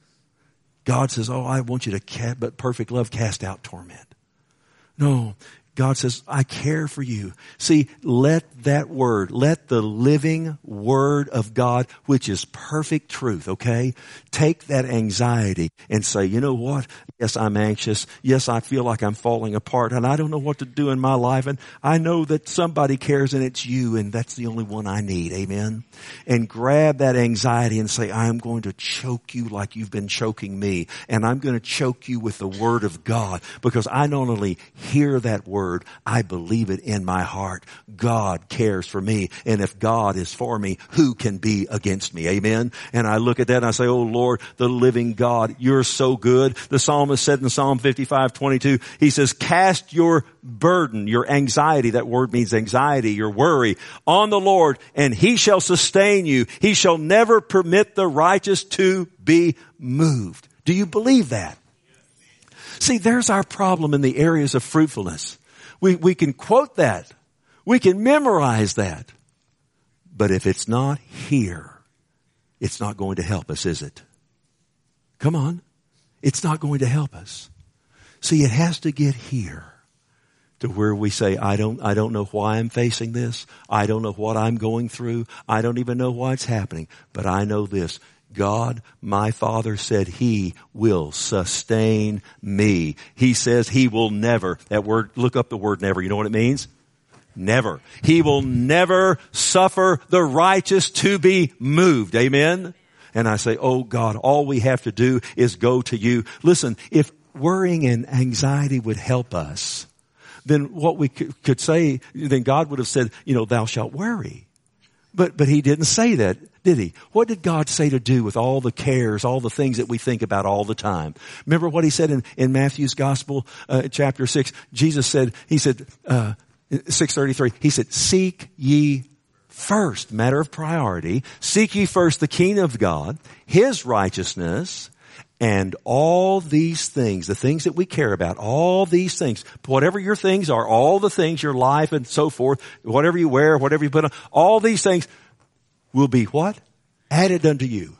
[SPEAKER 1] God says, oh, I want you to cast, but perfect love cast out torment. No. God says, I care for you. See, let that word, let the living word of God, which is perfect truth, okay? Take that anxiety and say, you know what? Yes, I'm anxious. Yes, I feel like I'm falling apart and I don't know what to do in my life. And I know that somebody cares and it's you and that's the only one I need. Amen. And grab that anxiety and say, I am going to choke you like you've been choking me. And I'm going to choke you with the word of God, because I not only hear that word, I believe it in my heart. God cares for me. And if God is for me, who can be against me? Amen. And I look at that and I say, oh Lord, the living God, you're so good. The psalmist said in Psalm fifty-five twenty-two, he says, cast your burden, your anxiety, that word means anxiety, your worry, on the Lord, and he shall sustain you. He shall never permit the righteous to be moved. Do you believe that? See, there's our problem in the areas of fruitfulness. We, we can quote that. We can memorize that. But if it's not here, it's not going to help us, is it? Come on. It's not going to help us. See, it has to get here to where we say, I don't, I don't know why I'm facing this. I don't know what I'm going through. I don't even know why it's happening. But I know this. God, my Father, said he will sustain me. He says he will never, that word, look up the word never. You know what it means? Never. He will never suffer the righteous to be moved. Amen? And I say, oh God, all we have to do is go to you. Listen, if worrying and anxiety would help us, then what we could say, then God would have said, you know, thou shalt worry. But, but he didn't say that, did he? What did God say to do with all the cares, all the things that we think about all the time? Remember what he said in, in Matthew's gospel, uh, chapter six? Jesus said, he said, uh, six thirty-three, he said, seek ye first, matter of priority, seek ye first the kingdom of God, his righteousness, and all these things, the things that we care about, all these things, whatever your things are, all the things, your life and so forth, whatever you wear, whatever you put on, all these things will be what? Added unto you.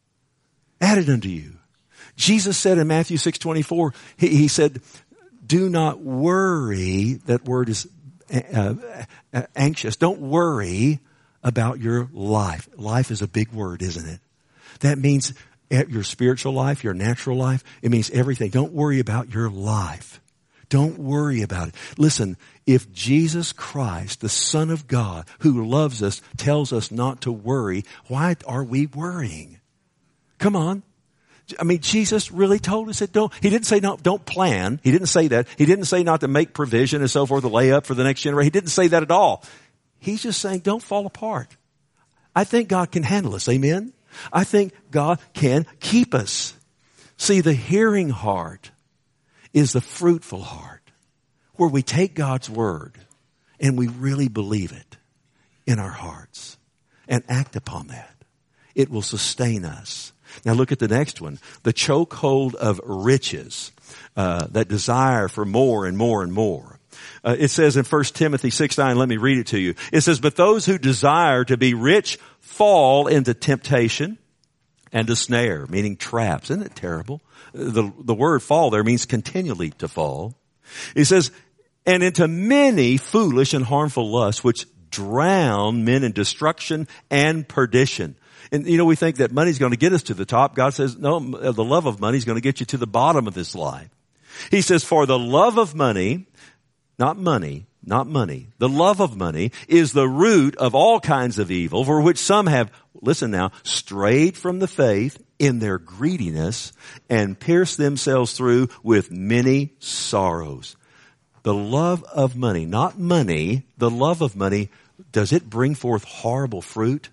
[SPEAKER 1] Added unto you. Jesus said in Matthew six twenty-four, he, he said, do not worry, that word is uh, uh, anxious, don't worry about your life. Life is a big word, isn't it? That means your spiritual life, your natural life. It means everything. Don't worry about your life. Don't worry about it. Listen, if Jesus Christ, the Son of God, who loves us, tells us not to worry, why are we worrying? Come on. I mean, Jesus really told us that don't, he didn't say no, don't plan. He didn't say that. He didn't say not to make provision and so forth, to lay up for the next generation. He didn't say that at all. He's just saying don't fall apart. I think God can handle us. Amen? I think God can keep us. See, the hearing heart is the fruitful heart, where we take God's word and we really believe it in our hearts and act upon that. It will sustain us. Now look at the next one. The chokehold of riches, uh, that desire for more and more and more. Uh, it says in First Timothy six nine, let me read it to you. It says, but those who desire to be rich fall into temptation and a snare, meaning traps. Isn't it terrible? The, the word fall there means continually to fall. It says, and into many foolish and harmful lusts, which drown men in destruction and perdition. And you know, we think that money's going to get us to the top. God says, no, the love of money is going to get you to the bottom of this life. He says, for the love of money, not money, not money. The love of money is the root of all kinds of evil, for which some have, listen now, strayed from the faith in their greediness and pierced themselves through with many sorrows. The love of money, not money, the love of money, does it bring forth horrible fruit?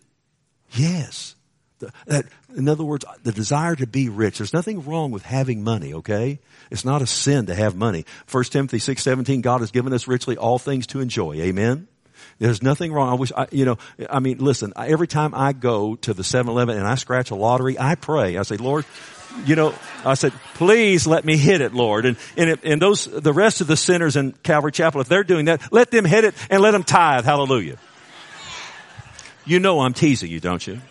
[SPEAKER 1] Yes. That, in other words, the desire to be rich. There's nothing wrong with having money, okay? It's not a sin to have money. First Timothy six seventeen, God has given us richly all things to enjoy. Amen? There's nothing wrong. I wish, I, you know, I mean, listen, every time I go to the seven eleven and I scratch a lottery, I pray. I say, Lord, you know, I said, please let me hit it, Lord. And, and, it, and those, the rest of the sinners in Calvary Chapel, if they're doing that, let them hit it and let them tithe. Hallelujah. You know I'm teasing you, don't you?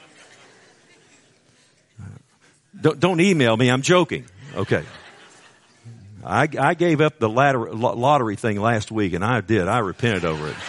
[SPEAKER 1] Don't, don't email me. I'm joking. Okay. I, I gave up the latter, lottery thing last week, and I did. I repented over it.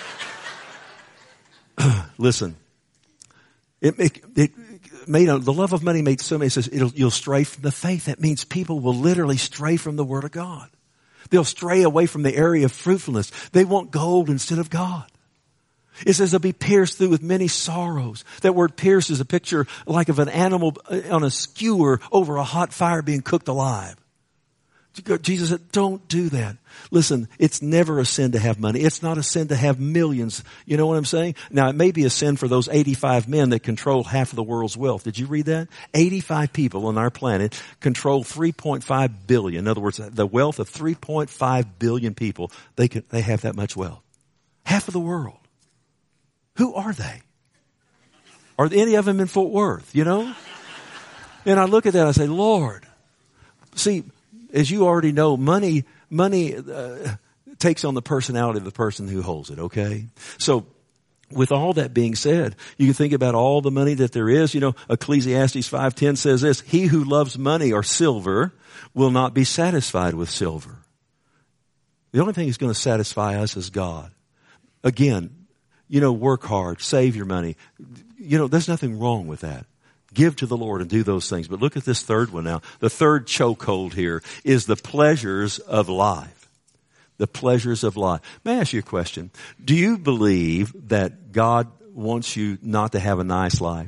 [SPEAKER 1] Listen, it, it, it made a, the love of money made so many. It says it'll, you'll stray from the faith. That means people will literally stray from the Word of God. They'll stray away from the area of fruitfulness. They want gold instead of God. It says they'll be pierced through with many sorrows. That word pierced is a picture like of an animal on a skewer over a hot fire being cooked alive. Jesus said, don't do that. Listen, it's never a sin to have money. It's not a sin to have millions. You know what I'm saying? Now, it may be a sin for those eighty-five men that control half of the world's wealth. Did you read that? eighty-five people on our planet control three point five billion. In other words, the wealth of three point five billion people, they can, they have that much wealth. Half of the world. Who are they? Are any of them in Fort Worth, you know? And I look at that and I say, Lord, see, as you already know, money, money uh, takes on the personality of the person who holds it, okay? So, with all that being said, you can think about all the money that there is. You know, Ecclesiastes five ten says this, he who loves money or silver will not be satisfied with silver. The only thing that's going to satisfy us is God. Again, you know, work hard, save your money. You know, there's nothing wrong with that. Give to the Lord and do those things. But look at this third one now. The third chokehold here is the pleasures of life. The pleasures of life. May I ask you a question? Do you believe that God wants you not to have a nice life?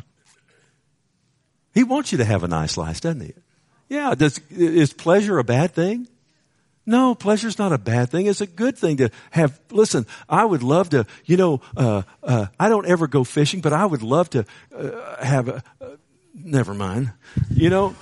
[SPEAKER 1] He wants you to have a nice life, doesn't he? Yeah. Does, is pleasure a bad thing? No, pleasure's not a bad thing. It's a good thing to have. Listen, I would love to, you know, uh, uh, I don't ever go fishing, but I would love to uh, have a, uh, never mind. You know,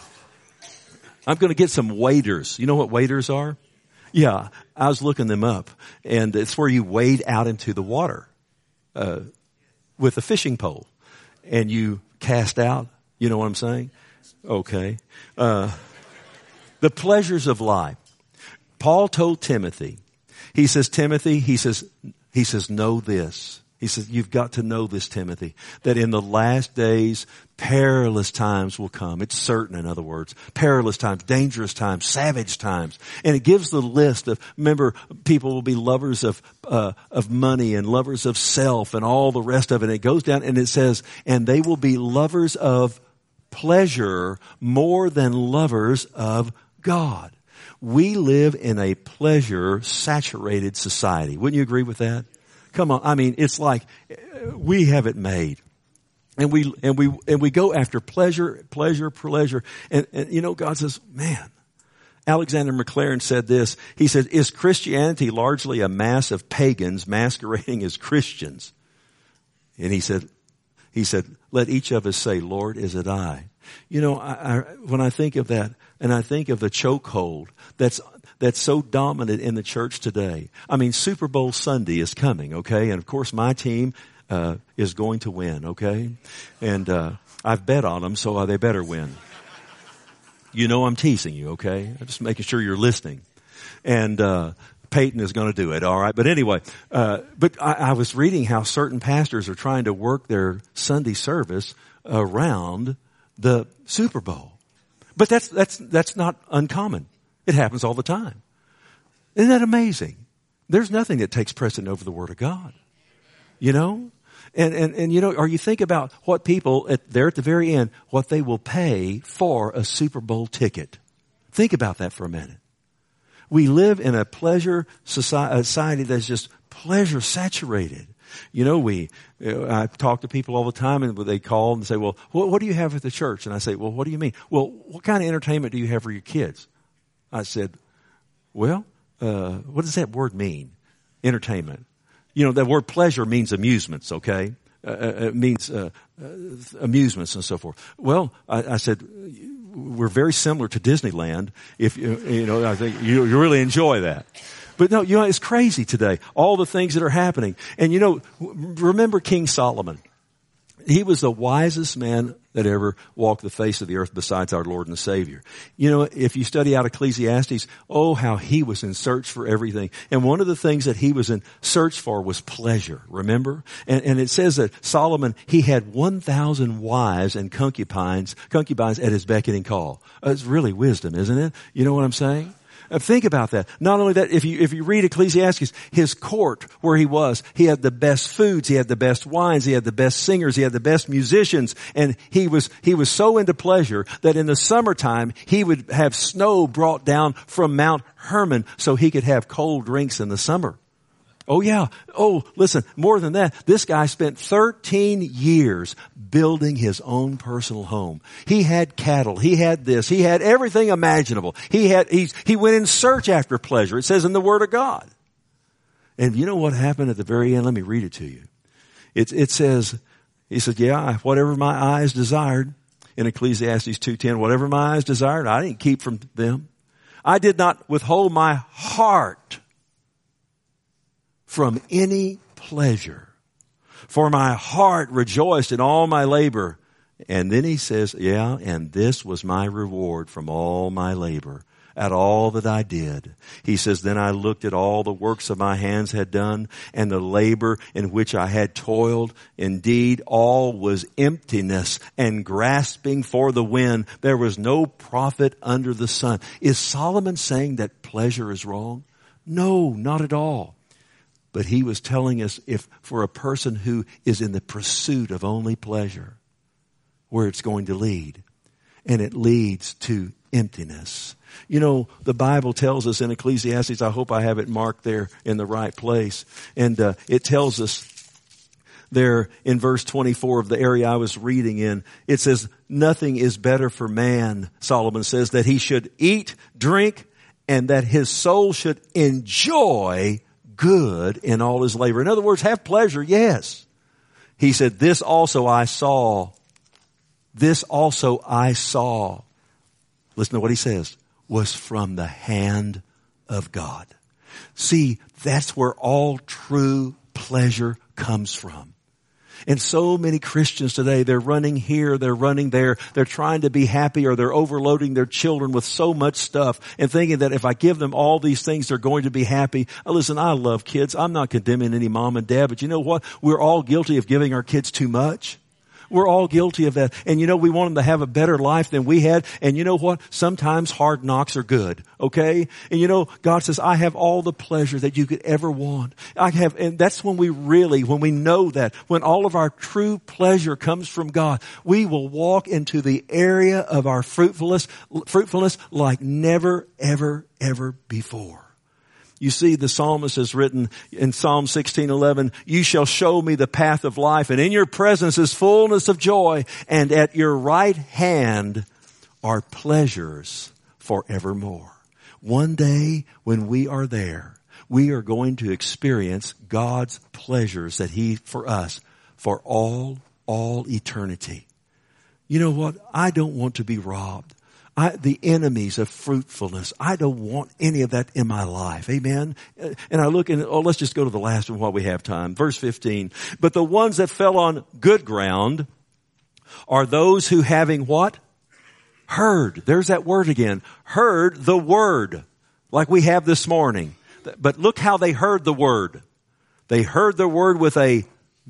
[SPEAKER 1] I'm going to get some waders. You know what waders are? Yeah, I was looking them up, and it's where you wade out into the water uh, with a fishing pole, and you cast out. You know what I'm saying? Okay. Uh, the pleasures of life. Paul told Timothy, he says, Timothy, he says, he says, know this. He says, you've got to know this, Timothy, that in the last days, perilous times will come. It's certain, in other words. Perilous times, dangerous times, savage times. And it gives the list of, remember, people will be lovers of, uh, of money and lovers of self and all the rest of it. And it goes down and it says, and they will be lovers of pleasure more than lovers of God. We live in a pleasure-saturated society. Wouldn't you agree with that? Come on. I mean, it's like we have it made. And we, and we, and we go after pleasure, pleasure, pleasure. And, and you know, God says, man, Alexander McLaren said this. He said, is Christianity largely a mass of pagans masquerading as Christians? And he said, he said, let each of us say, Lord, is it I? You know, I, I, when I think of that, and I think of the chokehold that's that's so dominant in the church today. I mean, Super Bowl Sunday is coming, okay? And of course, my team uh, is going to win, okay? And uh, I've bet on them, so they better win. You know I'm teasing you, okay? I'm just making sure you're listening. And uh Peyton is going to do it, all right? But anyway, uh but I, I was reading how certain pastors are trying to work their Sunday service around the Super Bowl. But that's that's that's not uncommon. It happens all the time. Isn't that amazing? There's nothing that takes precedent over the Word of God. You know? And, and, and you know, or you think about what people, at, there at the very end, what they will pay for a Super Bowl ticket. Think about that for a minute. We live in a pleasure society that's just pleasure saturated. You know, we, I talk to people all the time and they call and say, well, what, what do you have at the church? And I say, well, what do you mean? Well, what kind of entertainment do you have for your kids? I said, well, uh, what does that word mean? Entertainment. You know, that word pleasure means amusements, okay? Uh, it means uh, uh, amusements and so forth. Well, I, I said, we're very similar to Disneyland. If you, you know, I think you, you really enjoy that. But no, you know, it's crazy today. All the things that are happening. And you know, remember King Solomon. He was the wisest man that ever walked the face of the earth besides our Lord and Savior. You know, if you study out Ecclesiastes, oh, how he was in search for everything. And one of the things that he was in search for was pleasure, remember? And, and it says that Solomon, he had one thousand wives and concubines, concubines at his beckoning call. Uh, it's really wisdom, isn't it? You know what I'm saying? Uh, think about that. Not only that, if you, if you read Ecclesiastes, his court where he was, he had the best foods, he had the best wines, he had the best singers, he had the best musicians, and he was, he was so into pleasure that in the summertime, he would have snow brought down from Mount Hermon so he could have cold drinks in the summer. Oh yeah. Oh, listen, more than that, this guy spent thirteen years building his own personal home. He had cattle. He had this. He had everything imaginable. He had, he's, he went in search after pleasure. It says in the Word of God. And you know what happened at the very end? Let me read it to you. It, it says, he said, yeah, whatever my eyes desired, in Ecclesiastes two ten, whatever my eyes desired, I didn't keep from them. I did not withhold my heart from any pleasure. For my heart rejoiced in all my labor. And then he says, yeah, and this was my reward from all my labor, at all that I did. He says, then I looked at all the works of my hands had done, and the labor in which I had toiled. Indeed, all was emptiness and grasping for the wind. There was no profit under the sun. Is Solomon saying that pleasure is wrong? No, not at all. But he was telling us, if for a person who is in the pursuit of only pleasure, where it's going to lead. And it leads to emptiness. You know, the Bible tells us in Ecclesiastes, I hope I have it marked there in the right place. And uh, it tells us there in verse twenty-four of the area I was reading in, it says, nothing is better for man, Solomon says, that he should eat, drink, and that his soul should enjoy good in all his labor. In other words, have pleasure, yes. He said, this also I saw. This also I saw. Listen to what he says. Was from the hand of God. See, that's where all true pleasure comes from. And so many Christians today, they're running here, they're running there, they're trying to be happy, or they're overloading their children with so much stuff and thinking that if I give them all these things, they're going to be happy. Now, listen, I love kids. I'm not condemning any mom and dad, but you know what? We're all guilty of giving our kids too much. We're all guilty of that. And you know, we want them to have a better life than we had. And you know what? Sometimes hard knocks are good. Okay? And you know, God says, I have all the pleasure that you could ever want. I have, and that's when we really, when we know that, when all of our true pleasure comes from God, we will walk into the area of our fruitfulness, fruitfulness like never, ever, ever before. You see, the psalmist has written in Psalm sixteen eleven, you shall show me the path of life, and in your presence is fullness of joy, and at your right hand are pleasures forevermore. One day when we are there, we are going to experience God's pleasures that He, for us, for all, all eternity. You know what? I don't want to be robbed. I, the enemies of fruitfulness. I don't want any of that in my life. Amen. And I look and, oh, let's just go to the last one while we have time. Verse fifteen. But the ones that fell on good ground are those who having what? Heard. There's that word again. Heard the word. Like we have this morning. But look how they heard the word. They heard the word with a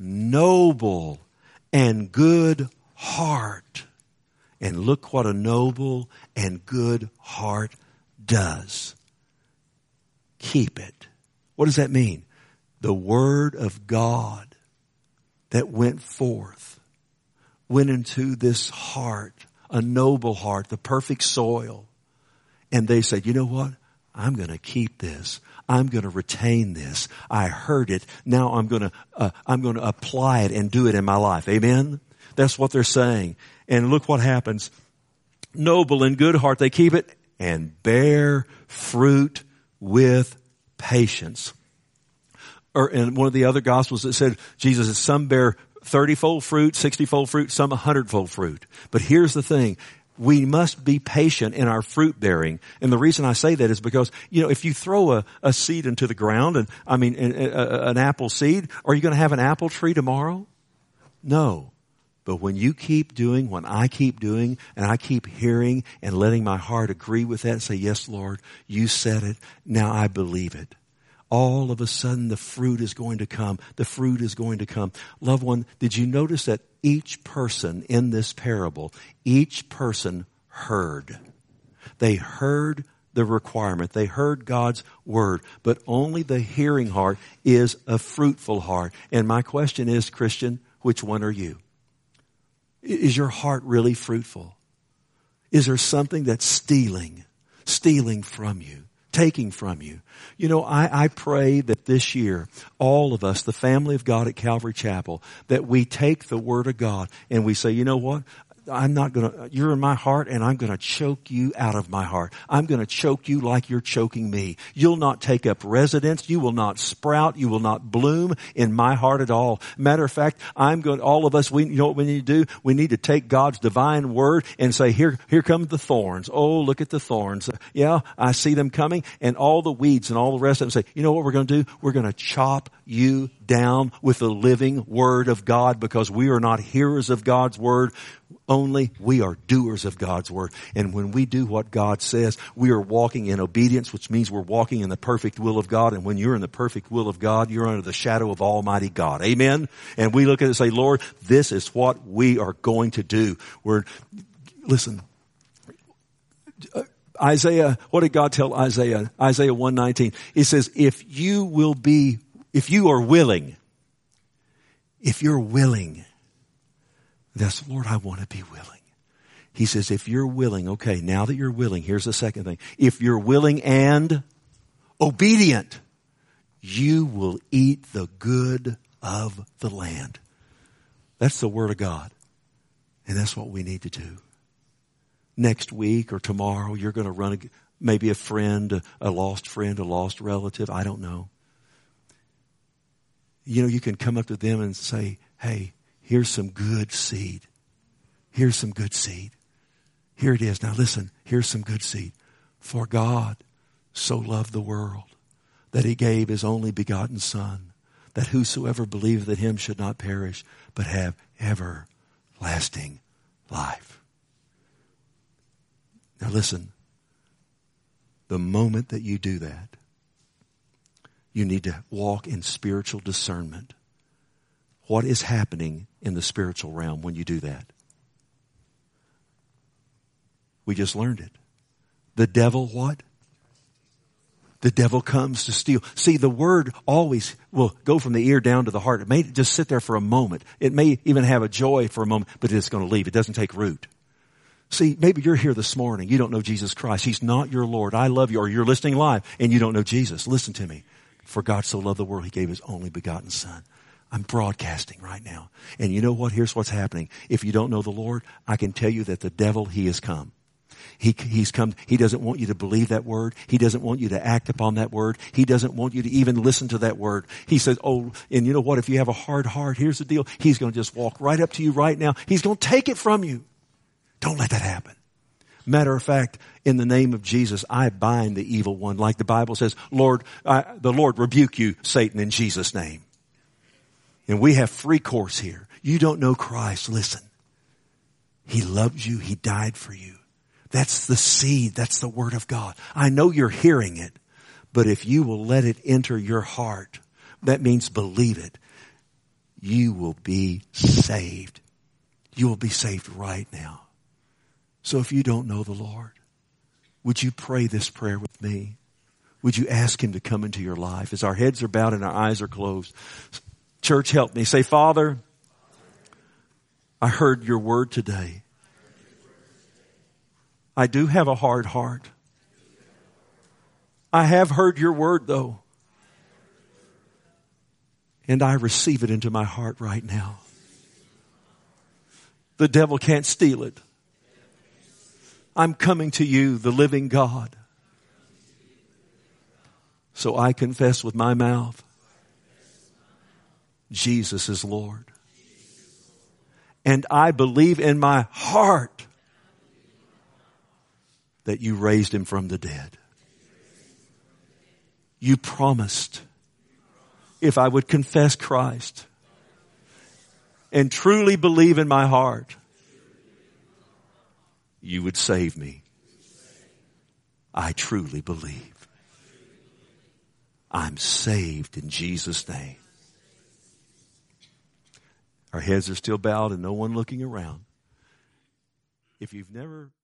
[SPEAKER 1] noble and good heart. And look what a noble and good heart does. Keep it. What does that mean? The word of God that went forth, went into this heart, a noble heart, the perfect soil. And they said, you know what? I'm going to keep this. I'm going to retain this. I heard it. Now I'm going to, uh, I'm going to apply it and do it in my life. Amen? That's what they're saying. And look what happens. Noble and good heart, they keep it and bear fruit with patience. Or in one of the other gospels it said, Jesus said, some bear thirty-fold fruit, sixty-fold fruit, some a hundred-fold fruit. But here's the thing. We must be patient in our fruit bearing. And the reason I say that is because, you know, if you throw a, a seed into the ground, and I mean, a, a, an apple seed, are you going to have an apple tree tomorrow? No. But when you keep doing what I keep doing, and I keep hearing and letting my heart agree with that and say, yes, Lord, you said it. Now I believe it. All of a sudden the fruit is going to come. The fruit is going to come. Loved one, did you notice that each person in this parable, each person heard. They heard the requirement. They heard God's word, but only the hearing heart is a fruitful heart. And my question is, Christian, which one are you? Is your heart really fruitful? Is there something that's stealing, stealing from you, taking from you? You know, I, I pray that this year, all of us, the family of God at Calvary Chapel, that we take the Word of God and we say, you know what? I'm not going to, you're in my heart and I'm going to choke you out of my heart. I'm going to choke you like you're choking me. You'll not take up residence. You will not sprout. You will not bloom in my heart at all. Matter of fact, I'm going, all of us, we, you know what we need to do? We need to take God's divine word and say, here, here come the thorns. Oh, look at the thorns. Yeah, I see them coming, and all the weeds and all the rest of them say, you know what we're going to do? We're going to chop you down with the living word of God, because we are not hearers of God's word only, we are doers of God's word. And when we do what God says, we are walking in obedience, which means we're walking in the perfect will of God. And when you're in the perfect will of God, you're under the shadow of Almighty God. Amen? And we look at it and say, Lord, this is what we are going to do. We're, listen, Isaiah, what did God tell Isaiah? Isaiah one nineteen. He says, if you will be, if you are willing, if you're willing, that's, Lord, I want to be willing. He says, if you're willing, okay, now that you're willing, here's the second thing. If you're willing and obedient, you will eat the good of the land. That's the word of God. And that's what we need to do. Next week or tomorrow, you're going to run, a, maybe a friend, a, a lost friend, a lost relative. I don't know. You know, you can come up to them and say, hey, here's some good seed. Here's some good seed. Here it is. Now listen, here's some good seed. For God so loved the world that he gave his only begotten Son, that whosoever believeth in him should not perish, but have everlasting life. Now listen, the moment that you do that, you need to walk in spiritual discernment. What is happening in the spiritual realm when you do that? We just learned it. The devil what? The devil comes to steal. See, the word always will go from the ear down to the heart. It may just sit there for a moment. It may even have a joy for a moment, but it's going to leave. It doesn't take root. See, maybe you're here this morning. You don't know Jesus Christ. He's not your Lord. I love you. Or you're listening live and you don't know Jesus. Listen to me. For God so loved the world, he gave his only begotten Son. I'm broadcasting right now. And you know what? Here's what's happening. If you don't know the Lord, I can tell you that the devil, he has come. He, he's come. He doesn't want you to believe that word. He doesn't want you to act upon that word. He doesn't want you to even listen to that word. He says, oh, and you know what? If you have a hard heart, here's the deal. He's going to just walk right up to you right now. He's going to take it from you. Don't let that happen. Matter of fact, in the name of Jesus, I bind the evil one. Like the Bible says, Lord, I, the Lord rebuke you, Satan, in Jesus' name. And we have free course here. You don't know Christ. Listen. He loves you. He died for you. That's the seed. That's the word of God. I know you're hearing it, but if you will let it enter your heart, that means believe it, you will be saved. You will be saved right now. So if you don't know the Lord, would you pray this prayer with me? Would you ask him to come into your life as our heads are bowed and our eyes are closed? Church, help me. Say, Father, I heard your word today. I do have a hard heart. I have heard your word though. And I receive it into my heart right now. The devil can't steal it. I'm coming to you, the living God. So I confess with my mouth, Jesus is Lord. And I believe in my heart that you raised him from the dead. You promised if I would confess Christ and truly believe in my heart, you would save me. I truly believe. I'm saved in Jesus' name. Our heads are still bowed and no one looking around. If you've never